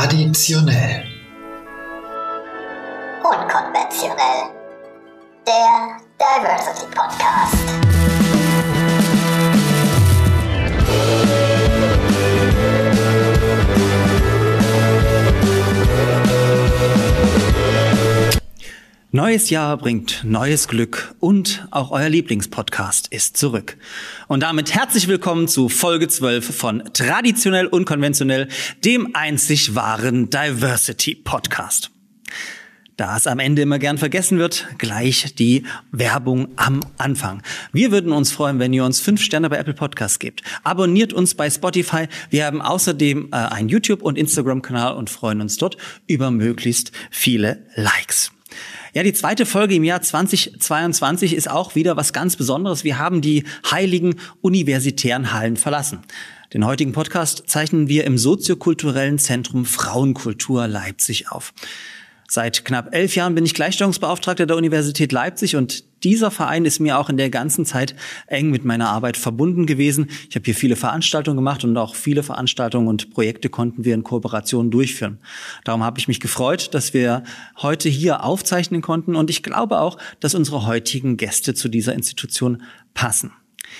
Traditionell. Unkonventionell. Der Diversity Podcast. Neues Jahr bringt neues Glück und auch euer Lieblingspodcast ist zurück. Und damit herzlich willkommen zu Folge 12 von Traditionell Unkonventionell, dem einzig wahren Diversity Podcast. Da es am Ende immer gern vergessen wird, gleich die Werbung am Anfang. Wir würden uns freuen, wenn ihr uns 5 Sterne bei Apple Podcasts gebt. Abonniert uns bei Spotify. Wir haben außerdem einen YouTube- und Instagram-Kanal und freuen uns dort über möglichst viele Likes. Ja, die zweite Folge im Jahr 2022 ist auch wieder was ganz Besonderes. Wir haben die heiligen universitären Hallen verlassen. Den heutigen Podcast zeichnen wir im soziokulturellen Zentrum Frauenkultur Leipzig auf. Seit knapp 11 Jahren bin ich Gleichstellungsbeauftragter der Universität Leipzig und dieser Verein ist mir auch in der ganzen Zeit eng mit meiner Arbeit verbunden gewesen. Ich habe hier viele Veranstaltungen gemacht und auch viele Veranstaltungen und Projekte konnten wir in Kooperation durchführen. Darum habe ich mich gefreut, dass wir heute hier aufzeichnen konnten und ich glaube auch, dass unsere heutigen Gäste zu dieser Institution passen.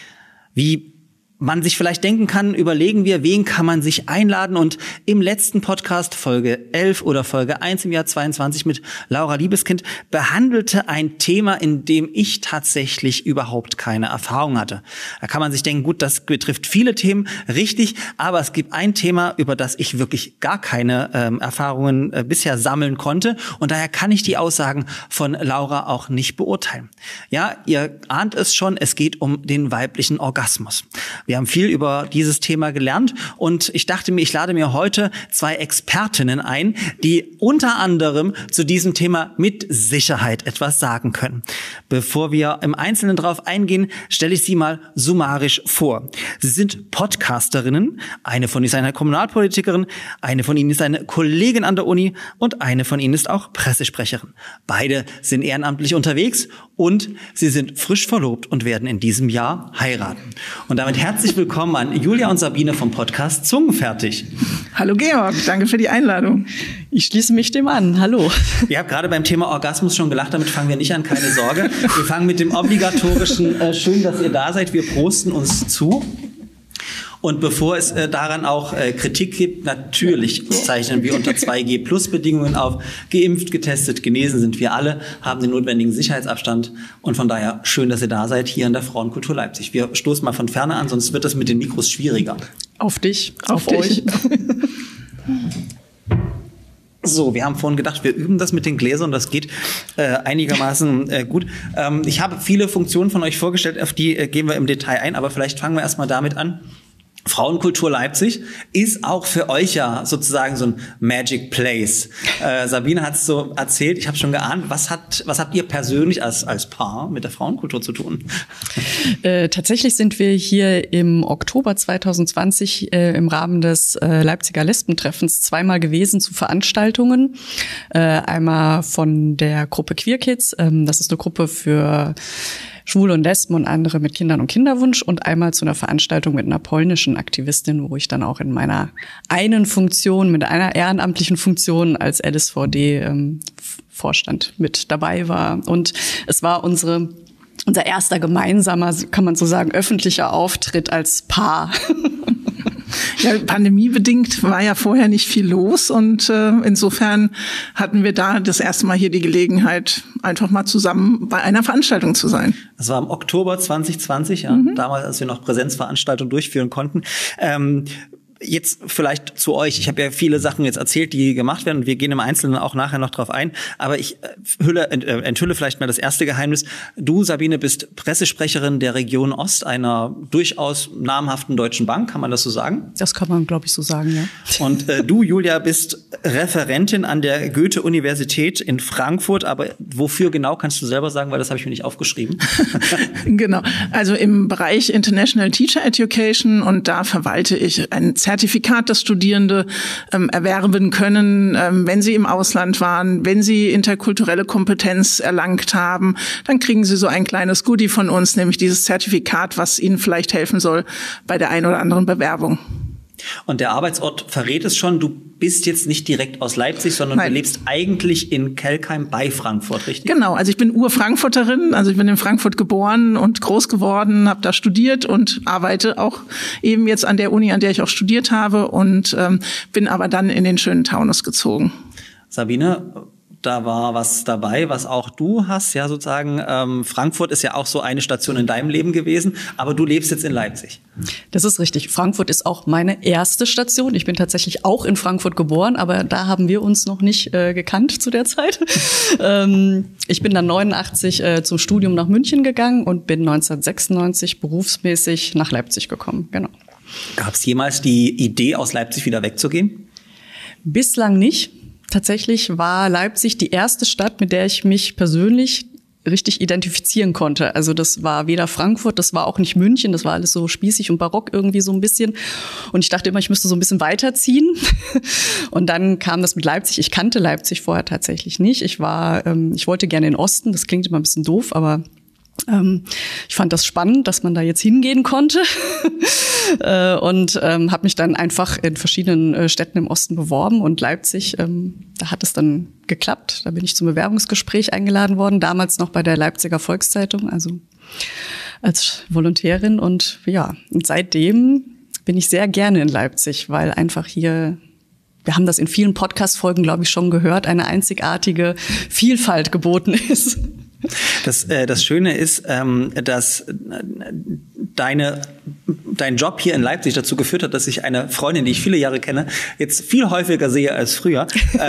Wie man sich vielleicht denken kann, überlegen wir, wen kann man sich einladen. Und im letzten Podcast, Folge 11 oder Folge 1 im Jahr 22 mit Laura Liebeskind, behandelte ein Thema, in dem ich tatsächlich überhaupt keine Erfahrung hatte. Da kann man sich denken, gut, das betrifft viele Themen, richtig, aber es gibt ein Thema, über das ich wirklich gar keine Erfahrungen bisher sammeln konnte. Und daher kann ich die Aussagen von Laura auch nicht beurteilen. Ja, ihr ahnt es schon, es geht um den weiblichen Orgasmus. Wir haben viel über dieses Thema gelernt und ich dachte mir, ich lade mir heute 2 Expertinnen ein, die unter anderem zu diesem Thema mit Sicherheit etwas sagen können. Bevor wir im Einzelnen darauf eingehen, stelle ich sie mal summarisch vor. Sie sind Podcasterinnen, eine von ihnen ist eine Kommunalpolitikerin, eine von ihnen ist eine Kollegin an der Uni und eine von ihnen ist auch Pressesprecherin. Beide sind ehrenamtlich unterwegs und sie sind frisch verlobt und werden in diesem Jahr heiraten. Und damit herzlich willkommen an Julia und Sabine vom Podcast Zungenfertig. Hallo Georg, danke für die Einladung. Ich schließe mich dem an. Hallo. Ihr habt gerade beim Thema Orgasmus schon gelacht, damit fangen wir nicht an, keine Sorge. Wir fangen mit dem obligatorischen, schön, dass ihr da seid, wir prosten uns zu. Und bevor es daran auch Kritik gibt, natürlich zeichnen wir unter 2G-Plus-Bedingungen auf. Geimpft, getestet, genesen sind wir alle, haben den notwendigen Sicherheitsabstand. Und von daher schön, dass ihr da seid hier in der Frauenkultur Leipzig. Wir stoßen mal von Ferne an, sonst wird das mit den Mikros schwieriger. Auf dich, auf euch. So, wir haben vorhin gedacht, wir üben das mit den Gläsern, das geht einigermaßen gut. Ich habe viele Funktionen von euch vorgestellt, auf die gehen wir im Detail ein, aber vielleicht fangen wir erstmal damit an. Frauenkultur Leipzig ist auch für euch ja sozusagen so ein Magic Place. Sabine hat es so erzählt, ich habe schon geahnt, was habt ihr persönlich als Paar mit der Frauenkultur zu tun? Tatsächlich sind wir hier im Oktober 2020 im Rahmen des Leipziger Lesbentreffens zweimal gewesen zu Veranstaltungen. Einmal von der Gruppe Queer Kids, das ist eine Gruppe für Schwule und Lesben und andere mit Kindern und Kinderwunsch und einmal zu einer Veranstaltung mit einer polnischen Aktivistin, wo ich dann auch in meiner einen Funktion, mit einer ehrenamtlichen Funktion als LSVD-Vorstand mit dabei war. Und es war unser erster gemeinsamer, kann man so sagen, öffentlicher Auftritt als Paar. Ja, pandemiebedingt war ja vorher nicht viel los und insofern hatten wir da das erste Mal hier die Gelegenheit, einfach mal zusammen bei einer Veranstaltung zu sein. Das war im Oktober 2020, ja, damals, als wir noch Präsenzveranstaltungen durchführen konnten. Jetzt vielleicht zu euch. Ich habe ja viele Sachen jetzt erzählt, die gemacht werden und wir gehen im Einzelnen auch nachher noch drauf ein. Aber ich enthülle vielleicht mal das erste Geheimnis. Du, Sabine, bist Pressesprecherin der Region Ost, einer durchaus namhaften deutschen Bank. Kann man das so sagen? Das kann man, glaube ich, so sagen, ja. Und du, Julia, bist Referentin an der Goethe-Universität in Frankfurt. Aber wofür genau, kannst du selber sagen, weil das habe ich mir nicht aufgeschrieben. Genau. Also im Bereich International Teacher Education und da verwalte ich ein Zertifikat, das Studierende erwerben können, wenn sie im Ausland waren, wenn sie interkulturelle Kompetenz erlangt haben, dann kriegen sie so ein kleines Goodie von uns, nämlich dieses Zertifikat, was ihnen vielleicht helfen soll bei der einen oder anderen Bewerbung. Und der Arbeitsort verrät es schon, du bist jetzt nicht direkt aus Leipzig, sondern Nein. du lebst eigentlich in Kelkheim bei Frankfurt, richtig? Genau, also ich bin Ur-Frankfurterin, also ich bin in Frankfurt geboren und groß geworden, habe da studiert und arbeite auch eben jetzt an der Uni, an der ich auch studiert habe und bin aber dann in den schönen Taunus gezogen. Sabine, da war was dabei, was auch du hast, ja sozusagen. Frankfurt ist ja auch so eine Station in deinem Leben gewesen, aber du lebst jetzt in Leipzig. Das ist richtig. Frankfurt ist auch meine erste Station. Ich bin tatsächlich auch in Frankfurt geboren, aber da haben wir uns noch nicht gekannt zu der Zeit. Ich bin dann 89 zum Studium nach München gegangen und bin 1996 berufsmäßig nach Leipzig gekommen. Genau. Gab es jemals die Idee, aus Leipzig wieder wegzugehen? Bislang nicht. Tatsächlich war Leipzig die erste Stadt, mit der ich mich persönlich richtig identifizieren konnte. Also das war weder Frankfurt, das war auch nicht München, das war alles so spießig und barock irgendwie so ein bisschen. Und ich dachte immer, ich müsste so ein bisschen weiterziehen. Und dann kam das mit Leipzig. Ich kannte Leipzig vorher tatsächlich nicht. Ich wollte gerne in den Osten, das klingt immer ein bisschen doof, aber ich fand das spannend, dass man da jetzt hingehen konnte und habe mich dann einfach in verschiedenen Städten im Osten beworben und Leipzig, da hat es dann geklappt. Da bin ich zum Bewerbungsgespräch eingeladen worden, damals noch bei der Leipziger Volkszeitung, also als Volontärin und ja, und seitdem bin ich sehr gerne in Leipzig, weil einfach hier, wir haben das in vielen Podcast-Folgen, glaube ich, schon gehört, eine einzigartige Vielfalt geboten ist. Das Schöne ist, dass dein Job hier in Leipzig dazu geführt hat, dass ich eine Freundin, die ich viele Jahre kenne, jetzt viel häufiger sehe als früher.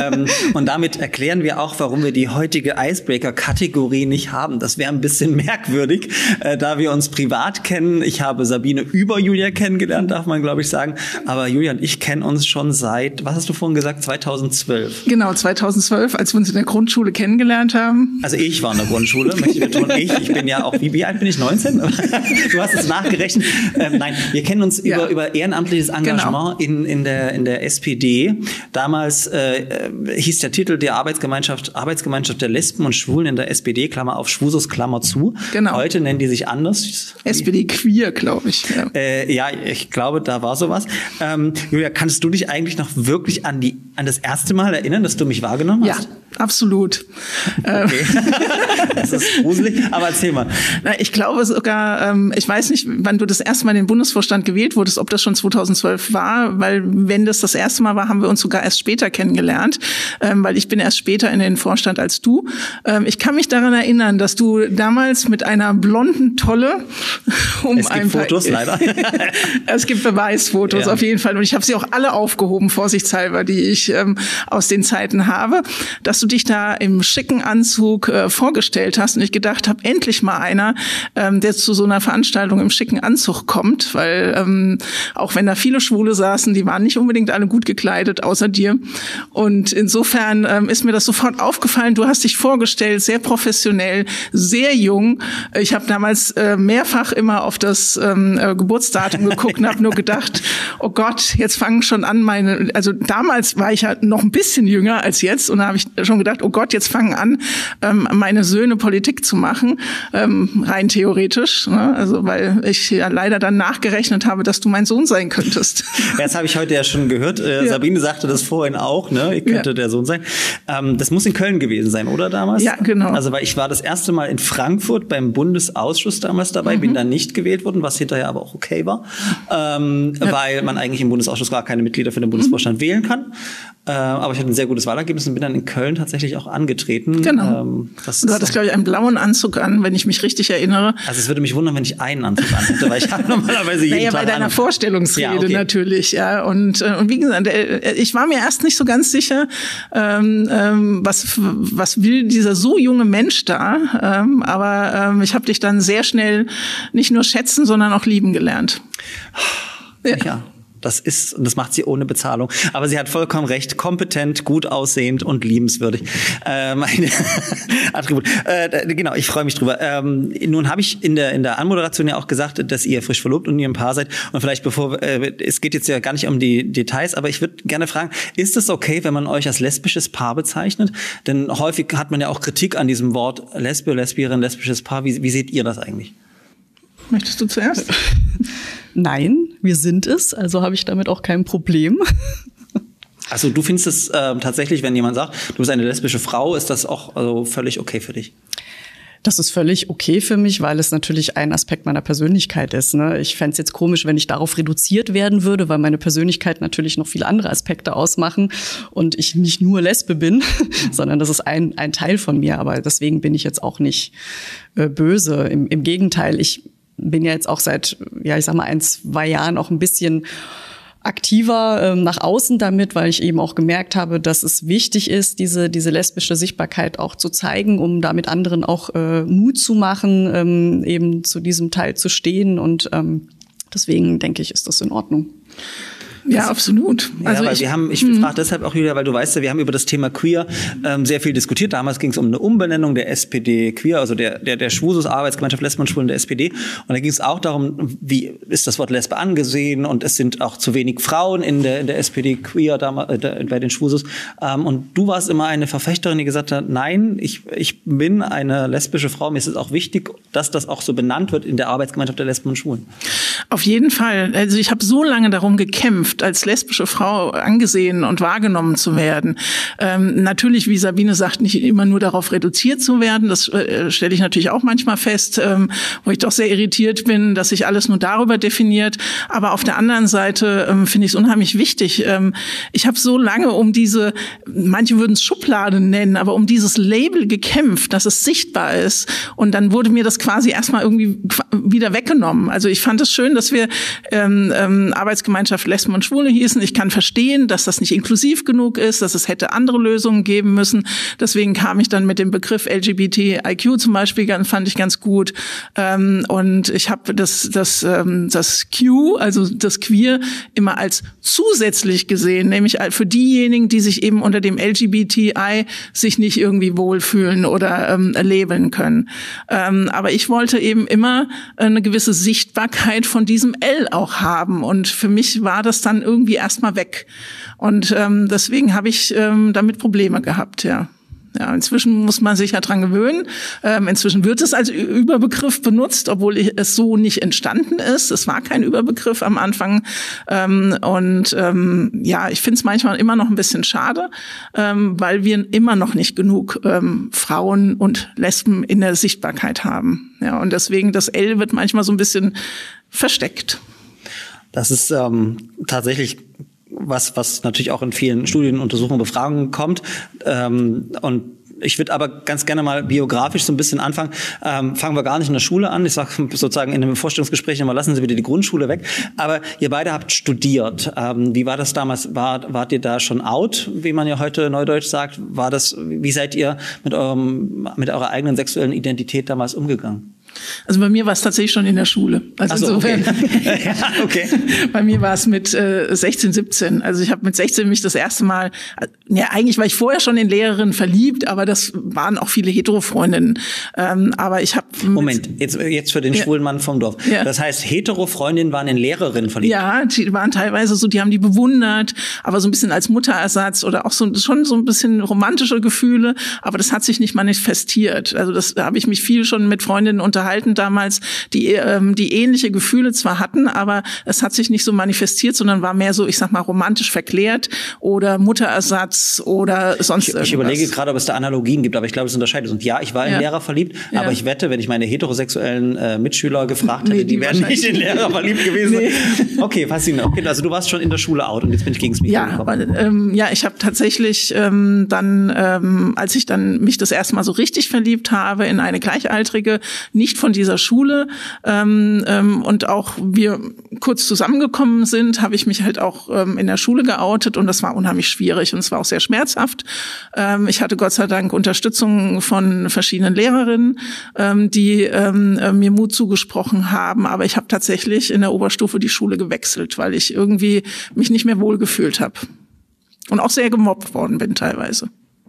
Und damit erklären wir auch, warum wir die heutige Icebreaker-Kategorie nicht haben. Das wäre ein bisschen merkwürdig, da wir uns privat kennen. Ich habe Sabine über Julia kennengelernt, darf man, glaube ich, sagen. Aber Julia und ich kennen uns schon seit, was hast du vorhin gesagt, 2012? Genau, 2012, als wir uns in der Grundschule kennengelernt haben. Also ich war in der Grundschule, möchte ich betonen. Ich bin ja auch, wie alt bin ich? 19? Du hast es nachgerechnet. Nein, wir kennen uns über ehrenamtliches Engagement in der SPD. Damals hieß der Titel der Arbeitsgemeinschaft der Lesben und Schwulen in der SPD, Klammer auf, Schwusus, Klammer zu. Genau. Heute nennen die sich anders. SPD Queer, glaube ich. Ja, ich glaube, da war sowas. Julia, kannst du dich eigentlich noch wirklich an das erste Mal erinnern, dass du mich wahrgenommen hast? Ja, absolut. Okay. Das ist gruselig, aber erzähl mal. Ich glaube sogar, ich weiß nicht, wann du das erste Mal in den Bundesvorstand gewählt wurdest, ob das schon 2012 war, weil wenn das erste Mal war, haben wir uns sogar erst später kennengelernt, weil ich bin erst später in den Vorstand als du. Ich kann mich daran erinnern, dass du damals mit einer blonden Tolle es gibt Fotos, leider. Es gibt Beweisfotos auf jeden Fall und ich habe sie auch alle aufgehoben, vorsichtshalber, die ich aus den Zeiten habe, dass du dich da im schicken Anzug vorgestellt hast und ich gedacht habe, endlich mal einer, der zu so einer Veranstaltung im schicken Anzug kommt, weil auch wenn da viele Schwule saßen, die waren nicht unbedingt alle gut gekleidet, außer dir. Und insofern ist mir das sofort aufgefallen. Du hast dich vorgestellt, sehr professionell, sehr jung. Ich habe damals mehrfach immer auf das Geburtsdatum geguckt und habe nur gedacht, oh Gott, jetzt fangen schon an also damals war ich ja noch ein bisschen jünger als jetzt und da habe ich schon gedacht, oh Gott, jetzt fangen an, meine Söhne Politik zu machen, rein theoretisch, ne? Also weil ich ja leider dann nachgerechnet habe, dass du mein Sohn sein könntest. Das habe ich heute ja schon gehört. Sabine sagte das vorhin auch, ne? Ich könnte der Sohn sein. Das muss in Köln gewesen sein, oder damals? Ja, genau. Also weil ich war das erste Mal in Frankfurt beim Bundesausschuss damals dabei, bin dann nicht gewählt worden, was hinterher aber auch okay war, weil man eigentlich im Bundesausschuss gar keine Mitglieder für den Bundesvorstand wählen kann. Aber ich hatte ein sehr gutes Wahlergebnis und bin dann in Köln tatsächlich auch angetreten. Genau. Du hattest, glaube ich, einen blauen Anzug an, wenn ich mich richtig erinnere. Also es würde mich wundern, wenn ich einen Anzug anhätte, weil ich habe normalerweise jeden Tag bei deiner Vorstellungsrede natürlich, ja. Und wie gesagt, ich war mir erst nicht so ganz sicher, was will dieser so junge Mensch da. Aber ich habe dich dann sehr schnell nicht nur schätzen, sondern auch lieben gelernt. Ja. Das macht sie ohne Bezahlung. Aber sie hat vollkommen recht. Kompetent, gut aussehend und liebenswürdig. Meine Attribut. Genau, ich freue mich drüber. Nun habe ich in der Anmoderation ja auch gesagt, dass ihr frisch verlobt und ihr ein Paar seid. Und vielleicht es geht jetzt ja gar nicht um die Details, aber ich würde gerne fragen, ist es okay, wenn man euch als lesbisches Paar bezeichnet? Denn häufig hat man ja auch Kritik an diesem Wort Lesbe, Lesbierin, lesbisches Paar. Wie seht ihr das eigentlich? Möchtest du zuerst? Nein, wir sind es, also habe ich damit auch kein Problem. Also du findest es tatsächlich, wenn jemand sagt, du bist eine lesbische Frau, ist das auch völlig okay für dich? Das ist völlig okay für mich, weil es natürlich ein Aspekt meiner Persönlichkeit ist. Ne? Ich fände es jetzt komisch, wenn ich darauf reduziert werden würde, weil meine Persönlichkeit natürlich noch viele andere Aspekte ausmachen und ich nicht nur Lesbe bin, sondern das ist ein Teil von mir. Aber deswegen bin ich jetzt auch nicht böse. Im Gegenteil, ich bin ja jetzt auch seit, ich sag mal, 1-2 Jahren auch ein bisschen aktiver nach außen damit, weil ich eben auch gemerkt habe, dass es wichtig ist, diese lesbische Sichtbarkeit auch zu zeigen, um damit anderen auch Mut zu machen, eben zu diesem Teil zu stehen. Und deswegen denke ich, ist das in Ordnung. Ja, absolut. Also ich frage deshalb auch wieder, weil du weißt ja, wir haben über das Thema Queer sehr viel diskutiert. Damals ging es um eine Umbenennung der SPD Queer, also der Schwusus Arbeitsgemeinschaft Lesben und Schwulen der SPD. Und da ging es auch darum, wie ist das Wort Lesbe angesehen, und es sind auch zu wenig Frauen in der SPD Queer bei den Schwusus. Und du warst immer eine Verfechterin, die gesagt hat, nein, ich bin eine lesbische Frau. Mir ist es auch wichtig, dass das auch so benannt wird in der Arbeitsgemeinschaft der Lesben und Schwulen. Auf jeden Fall. Also ich habe so lange darum gekämpft, als lesbische Frau angesehen und wahrgenommen zu werden. Natürlich, wie Sabine sagt, nicht immer nur darauf reduziert zu werden. Das stelle ich natürlich auch manchmal fest, wo ich doch sehr irritiert bin, dass sich alles nur darüber definiert. Aber auf der anderen Seite finde ich es unheimlich wichtig. Ich habe so lange um diese, manche würden es Schublade nennen, aber um dieses Label gekämpft, dass es sichtbar ist. Und dann wurde mir das quasi erstmal irgendwie wieder weggenommen. Also ich fand es schön, dass wir Arbeitsgemeinschaft Lesben und Schwule hießen. Ich kann verstehen, dass das nicht inklusiv genug ist, dass es hätte andere Lösungen geben müssen. Deswegen kam ich dann mit dem Begriff LGBTIQ zum Beispiel, fand ich ganz gut. Und ich habe das Q, also das Queer, immer als zusätzlich gesehen, nämlich für diejenigen, die sich eben unter dem LGBTI sich nicht irgendwie wohlfühlen oder labeln können. Aber ich wollte eben immer eine gewisse Sichtbarkeit von diesem L auch haben. Und für mich war das dann irgendwie erstmal weg. Und deswegen habe ich damit Probleme gehabt, ja. Ja, inzwischen muss man sich ja dran gewöhnen. Inzwischen wird es als Überbegriff benutzt, obwohl es so nicht entstanden ist. Es war kein Überbegriff am Anfang. Ich finde es manchmal immer noch ein bisschen schade, weil wir immer noch nicht genug Frauen und Lesben in der Sichtbarkeit haben. Ja, und deswegen das L wird manchmal so ein bisschen versteckt. Das ist tatsächlich was natürlich auch in vielen Studien, Untersuchungen, Befragungen kommt. Und ich würde aber ganz gerne mal biografisch so ein bisschen anfangen. Fangen wir gar nicht in der Schule an. Ich sage sozusagen in einem Vorstellungsgespräch immer, lassen Sie bitte die Grundschule weg. Aber ihr beide habt studiert. Wie war das damals? Wart ihr da schon out, wie man ja heute neudeutsch sagt? Wie seid ihr mit eurer eigenen sexuellen Identität damals umgegangen? Also bei mir war es tatsächlich schon in der Schule. Also insofern, okay. Ja, okay. Bei mir war es mit 16, 17. Also ich habe mit 16 mich das erste Mal, eigentlich war ich vorher schon in Lehrerinnen verliebt, aber das waren auch viele Hetero-Freundinnen. Aber ich habe Moment, jetzt für den schwulen Mann vom Dorf. Ja. Das heißt, Hetero-Freundinnen waren in Lehrerinnen verliebt? Ja, die waren teilweise so, die haben die bewundert, aber so ein bisschen als Mutterersatz oder auch schon so ein bisschen romantische Gefühle, aber das hat sich nicht manifestiert. Also da habe ich mich viel schon mit Freundinnen unterhalten damals, die ähnliche Gefühle zwar hatten, aber es hat sich nicht so manifestiert, sondern war mehr so, ich sag mal, romantisch verklärt oder Mutterersatz oder sonst irgendwas. Ich überlege gerade, ob es da Analogien gibt, aber ich glaube, es unterscheidet. Und ja, ich war in Lehrer verliebt, aber ich wette, wenn ich meine heterosexuellen Mitschüler gefragt hätte, die wären nicht in Lehrer verliebt gewesen. Nee. Okay, faszinierend. Okay, also du warst schon in der Schule out und jetzt bin ich gegen das Mikro gekommen. Ich habe tatsächlich als ich dann mich das erste Mal so richtig verliebt habe in eine Gleichaltrige, nicht von dieser Schule und auch wir kurz zusammengekommen sind, habe ich mich halt auch in der Schule geoutet und das war unheimlich schwierig und es war auch sehr schmerzhaft. Ich hatte Gott sei Dank Unterstützung von verschiedenen Lehrerinnen, die mir Mut zugesprochen haben, aber ich habe tatsächlich in der Oberstufe die Schule gewechselt, weil ich irgendwie mich nicht mehr wohlgefühlt habe und auch sehr gemobbt worden bin teilweise.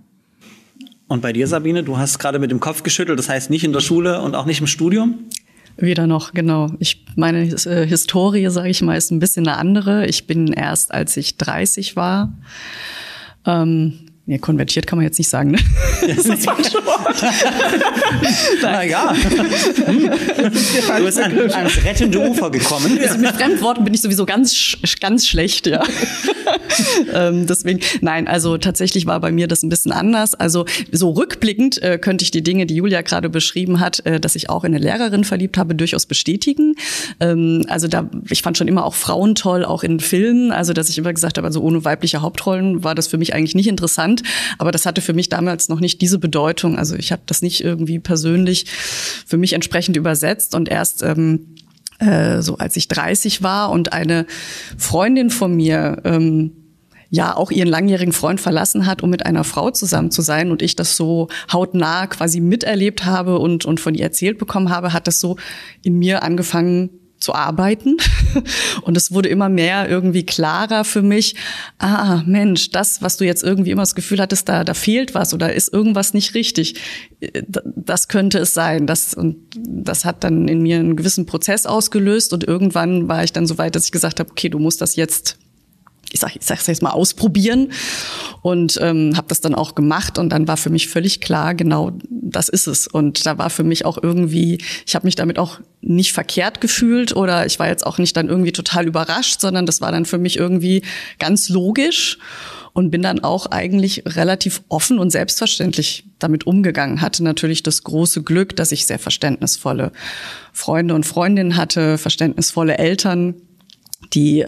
Und bei dir, Sabine, du hast gerade mit dem Kopf geschüttelt, das heißt nicht in der Schule und auch nicht im Studium? Weder noch, genau. Meine Historie, sage ich mal, ist ein bisschen eine andere. Ich bin erst, als ich 30 war, konvertiert kann man jetzt nicht sagen, ne? Das ist das falsche Wort. Naja. Du bist ans rettende Ufer gekommen. Also mit Fremdworten bin ich sowieso ganz schlecht, ja. Deswegen, nein, also tatsächlich war bei mir das ein bisschen anders. Also so rückblickend könnte ich die Dinge, die Julia gerade beschrieben hat, dass ich auch in eine Lehrerin verliebt habe, durchaus bestätigen. Also ich fand schon immer auch Frauen toll, auch in Filmen. Also dass ich immer gesagt habe, also ohne weibliche Hauptrollen war das für mich eigentlich nicht interessant. Aber das hatte für mich damals noch nicht diese Bedeutung. Also ich habe das nicht irgendwie persönlich für mich entsprechend übersetzt. Und erst so als ich 30 war und eine Freundin von mir ja auch ihren langjährigen Freund verlassen hat, um mit einer Frau zusammen zu sein, und ich das so hautnah quasi miterlebt habe und von ihr erzählt bekommen habe, hat das so in mir angefangen zu arbeiten. Und es wurde immer mehr irgendwie klarer für mich, Mensch, das, was du jetzt irgendwie immer das Gefühl hattest, da fehlt was oder ist irgendwas nicht richtig, das könnte es sein. Das hat dann in mir einen gewissen Prozess ausgelöst, und irgendwann war ich dann so weit, dass ich gesagt habe, okay, du musst das jetzt, ich sag's jetzt mal, ausprobieren, und habe das dann auch gemacht, und dann war für mich völlig klar, genau das ist es. Und da war für mich auch irgendwie, ich habe mich damit auch nicht verkehrt gefühlt, oder ich war jetzt auch nicht dann irgendwie total überrascht, sondern das war dann für mich irgendwie ganz logisch, und bin dann auch eigentlich relativ offen und selbstverständlich damit umgegangen. Hatte natürlich das große Glück, dass ich sehr verständnisvolle Freunde und Freundinnen hatte, verständnisvolle Eltern, die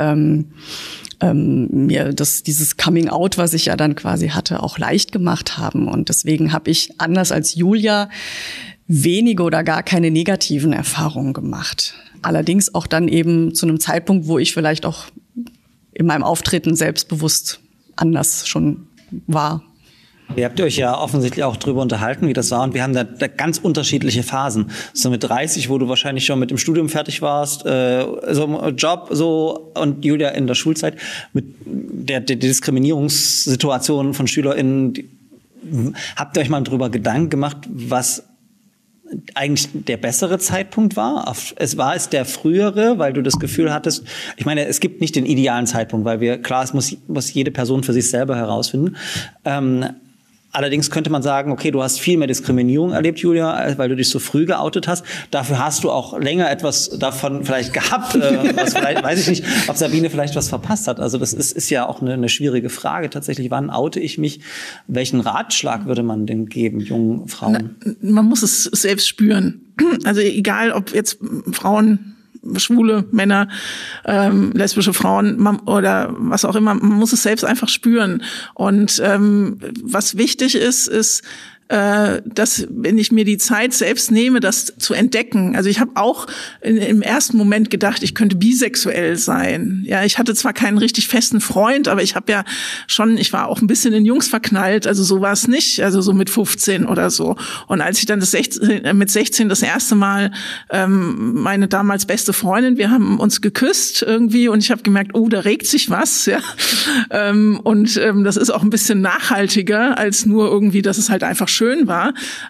mir dieses Coming Out, was ich ja dann quasi hatte, auch leicht gemacht haben. Und deswegen habe ich, anders als Julia, wenige oder gar keine negativen Erfahrungen gemacht. Allerdings auch dann eben zu einem Zeitpunkt, wo ich vielleicht auch in meinem Auftreten selbstbewusst anders schon war. Ihr habt euch ja offensichtlich auch drüber unterhalten, wie das war. Und wir haben da ganz unterschiedliche Phasen. So mit 30, wo du wahrscheinlich schon mit dem Studium fertig warst, so Job, so, und Julia in der Schulzeit mit der Diskriminierungssituation von SchülerInnen. Habt ihr euch mal drüber Gedanken gemacht, was eigentlich der bessere Zeitpunkt war? War es der frühere, weil du das Gefühl hattest, ich meine, es gibt nicht den idealen Zeitpunkt, weil es muss jede Person für sich selber herausfinden. Allerdings könnte man sagen, okay, du hast viel mehr Diskriminierung erlebt, Julia, weil du dich so früh geoutet hast. Dafür hast du auch länger etwas davon vielleicht gehabt. Weiß ich nicht, ob Sabine vielleicht was verpasst hat. Also das ist ja auch eine schwierige Frage tatsächlich. Wann oute ich mich? Welchen Ratschlag würde man denn geben, jungen Frauen? Man muss es selbst spüren. Also egal, ob jetzt Frauen, schwule Männer, lesbische Frauen oder was auch immer, man muss es selbst einfach spüren. Und was wichtig ist, dass, wenn ich mir die Zeit selbst nehme, das zu entdecken. Also ich habe auch im ersten Moment gedacht, ich könnte bisexuell sein. Ja, ich hatte zwar keinen richtig festen Freund, aber ich war auch ein bisschen in Jungs verknallt, also so war es nicht, also so mit 15 oder so. Und als ich dann mit 16 das erste Mal, meine damals beste Freundin, wir haben uns geküsst irgendwie, und ich habe gemerkt, da regt sich was, ja. Und das ist auch ein bisschen nachhaltiger als nur irgendwie, dass es halt einfach schön war.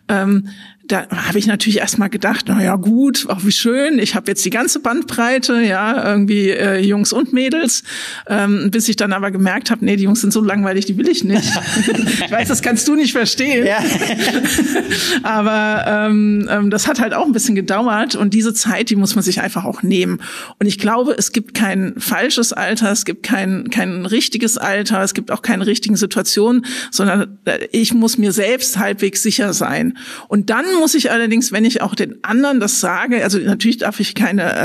Da habe ich natürlich erstmal gedacht, na ja, gut, auch wie schön, ich habe jetzt die ganze Bandbreite, ja, irgendwie Jungs und Mädels, bis ich dann aber gemerkt habe, nee, die Jungs sind so langweilig, die will ich nicht. Ich weiß, das kannst du nicht verstehen. Ja. Aber das hat halt auch ein bisschen gedauert, und diese Zeit, die muss man sich einfach auch nehmen. Und ich glaube, es gibt kein falsches Alter, es gibt kein richtiges Alter, es gibt auch keine richtigen Situationen, sondern ich muss mir selbst halbwegs sicher sein. Und dann muss ich allerdings, wenn ich auch den anderen das sage, also natürlich darf ich keine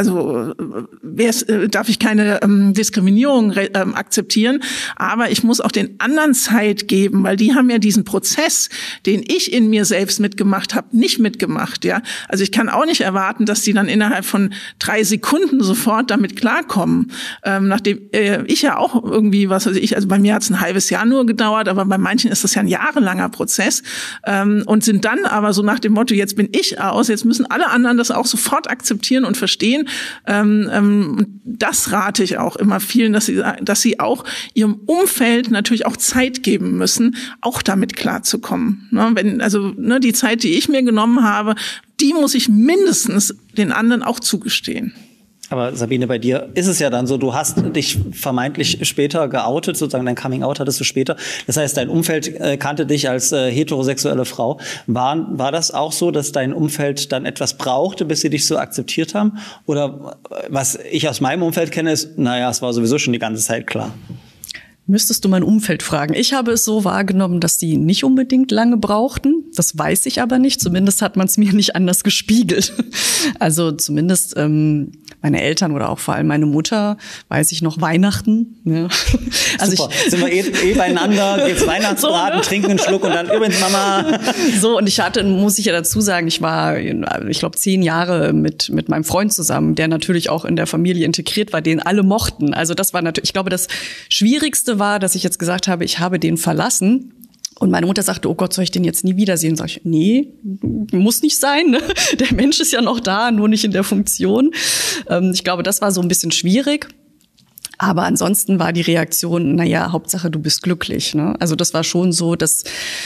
Diskriminierung akzeptieren, aber ich muss auch den anderen Zeit geben, weil die haben ja diesen Prozess, den ich in mir selbst mitgemacht habe, nicht mitgemacht, ja. Also ich kann auch nicht erwarten, dass die dann innerhalb von 3 Sekunden sofort damit klarkommen, nachdem ich ja auch irgendwie, also bei mir hat es ein halbes Jahr nur gedauert, aber bei manchen ist das ja ein jahrelanger Prozess, und sind dann aber so nach dem Motto, jetzt bin ich aus, jetzt müssen alle anderen das auch sofort akzeptieren und verstehen. Das rate ich auch immer vielen, dass sie auch ihrem Umfeld natürlich auch Zeit geben müssen, auch damit klarzukommen. Die Zeit, die ich mir genommen habe, die muss ich mindestens den anderen auch zugestehen. Aber Sabine, bei dir ist es ja dann so, du hast dich vermeintlich später geoutet, sozusagen dein Coming-out hattest du später. Das heißt, dein Umfeld kannte dich als heterosexuelle Frau. War das auch so, dass dein Umfeld dann etwas brauchte, bis sie dich so akzeptiert haben? Oder was ich aus meinem Umfeld kenne, ist, naja, es war sowieso schon die ganze Zeit klar. Müsstest du mein Umfeld fragen. Ich habe es so wahrgenommen, dass die nicht unbedingt lange brauchten. Das weiß ich aber nicht. Zumindest hat man es mir nicht anders gespiegelt. Also zumindest meine Eltern oder auch vor allem meine Mutter, weiß ich noch, Weihnachten. Ja. Also super, sind wir beieinander, geht's Weihnachtsbraten, so, ne? Trinken einen Schluck und dann übrigens Mama. So, und ich hatte, muss ich ja dazu sagen, ich war, ich glaube, 10 Jahre mit meinem Freund zusammen, der natürlich auch in der Familie integriert war, den alle mochten. Also das war natürlich, ich glaube, das Schwierigste war, dass ich jetzt gesagt habe, ich habe den verlassen. Und meine Mutter sagte, oh Gott, soll ich den jetzt nie wiedersehen? Sag ich, nee, muss nicht sein. Ne? Der Mensch ist ja noch da, nur nicht in der Funktion. Ich glaube, das war so ein bisschen schwierig. Aber ansonsten war die Reaktion, naja, Hauptsache du bist glücklich. Ne? Also das war schon so, dass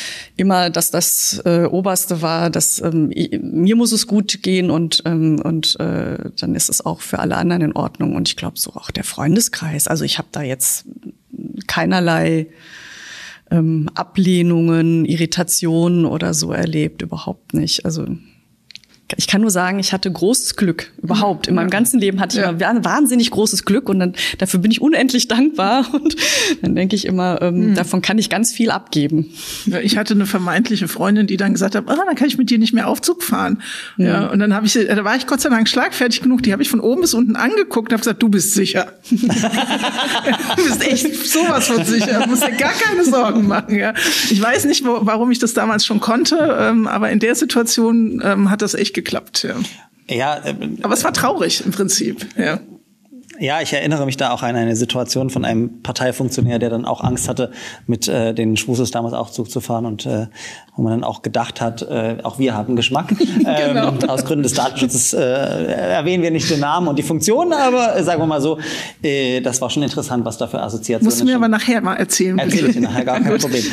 das Oberste war, dass mir muss es gut gehen und dann ist es auch für alle anderen in Ordnung. Und ich glaube so auch der Freundeskreis. Also ich habe da jetzt keinerlei Ablehnungen, Irritationen oder so erlebt, überhaupt nicht. Also ich kann nur sagen, ich hatte großes Glück überhaupt. In meinem ganzen Leben hatte ich immer wahnsinnig großes Glück und dann dafür bin ich unendlich dankbar und dann denke ich immer, davon kann ich ganz viel abgeben. Ja, ich hatte eine vermeintliche Freundin, die dann gesagt hat, dann kann ich mit dir nicht mehr Aufzug fahren. Ja, und dann da war ich Gott sei Dank schlagfertig genug, die habe ich von oben bis unten angeguckt und habe gesagt, du bist sicher. Du bist echt sowas von sicher, du musst dir gar keine Sorgen machen. Ja. Ich weiß nicht, warum ich das damals schon konnte, aber in der Situation hat das echt geklappt, ja. Ja, aber es war traurig im Prinzip, ja. Ja, ich erinnere mich da auch an eine Situation von einem Parteifunktionär, der dann auch Angst hatte, mit den Schwusos damals Aufzug zu fahren und wo man dann auch gedacht hat, auch wir haben Geschmack. Genau. Aus Gründen des Datenschutzes erwähnen wir nicht den Namen und die Funktionen, aber sagen wir mal so, das war schon interessant, was da für Assoziationen musst du mir aber nachher mal erzählen. Erzähl ich dir nachher, gar kein Problem.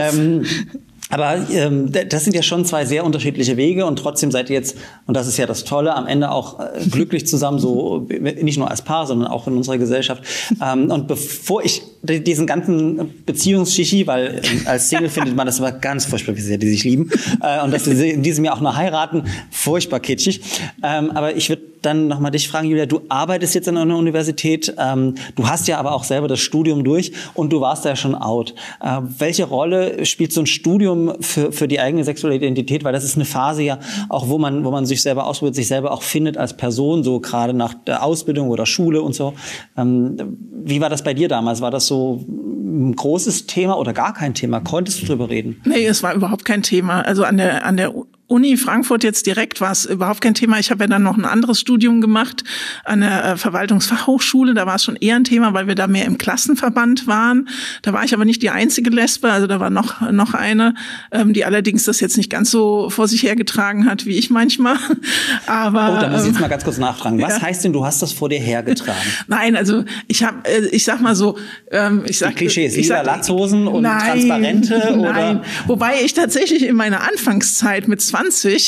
Aber das sind ja schon 2 sehr unterschiedliche Wege und trotzdem seid ihr jetzt, und das ist ja das Tolle, am Ende auch glücklich zusammen, so nicht nur als Paar, sondern auch in unserer Gesellschaft. Und bevor ich diesen ganzen Beziehungsschichi, weil als Single findet man das immer ganz furchtbar, wie sehr die sich lieben, und dass sie in diesem Jahr auch noch heiraten, furchtbar kitschig. Aber ich würde dann nochmal dich fragen, Julia, du arbeitest jetzt an einer Universität, du hast ja aber auch selber das Studium durch und du warst ja schon out. Welche Rolle spielt so ein Studium für die eigene sexuelle Identität? Weil das ist eine Phase ja auch, wo man sich selber ausprobiert, sich selber auch findet als Person, so gerade nach der Ausbildung oder Schule und so. Wie war das bei dir damals? War das so ein großes Thema oder gar kein Thema? Konntest du drüber reden? Nee, es war überhaupt kein Thema. Also an der Uni Frankfurt jetzt direkt war es überhaupt kein Thema. Ich habe ja dann noch ein anderes Studium gemacht an der Verwaltungsfachhochschule. Da war es schon eher ein Thema, weil wir da mehr im Klassenverband waren. Da war ich aber nicht die einzige Lesbe. Also da war noch eine, die allerdings das jetzt nicht ganz so vor sich hergetragen hat, wie ich manchmal. Aber da muss ich jetzt mal ganz kurz nachfragen. Was heißt denn, du hast das vor dir hergetragen? Nein, also ich sag mal so, die Klischees, lila Latzhosen und transparente? Nein, oder? Wobei ich tatsächlich in meiner Anfangszeit mit 20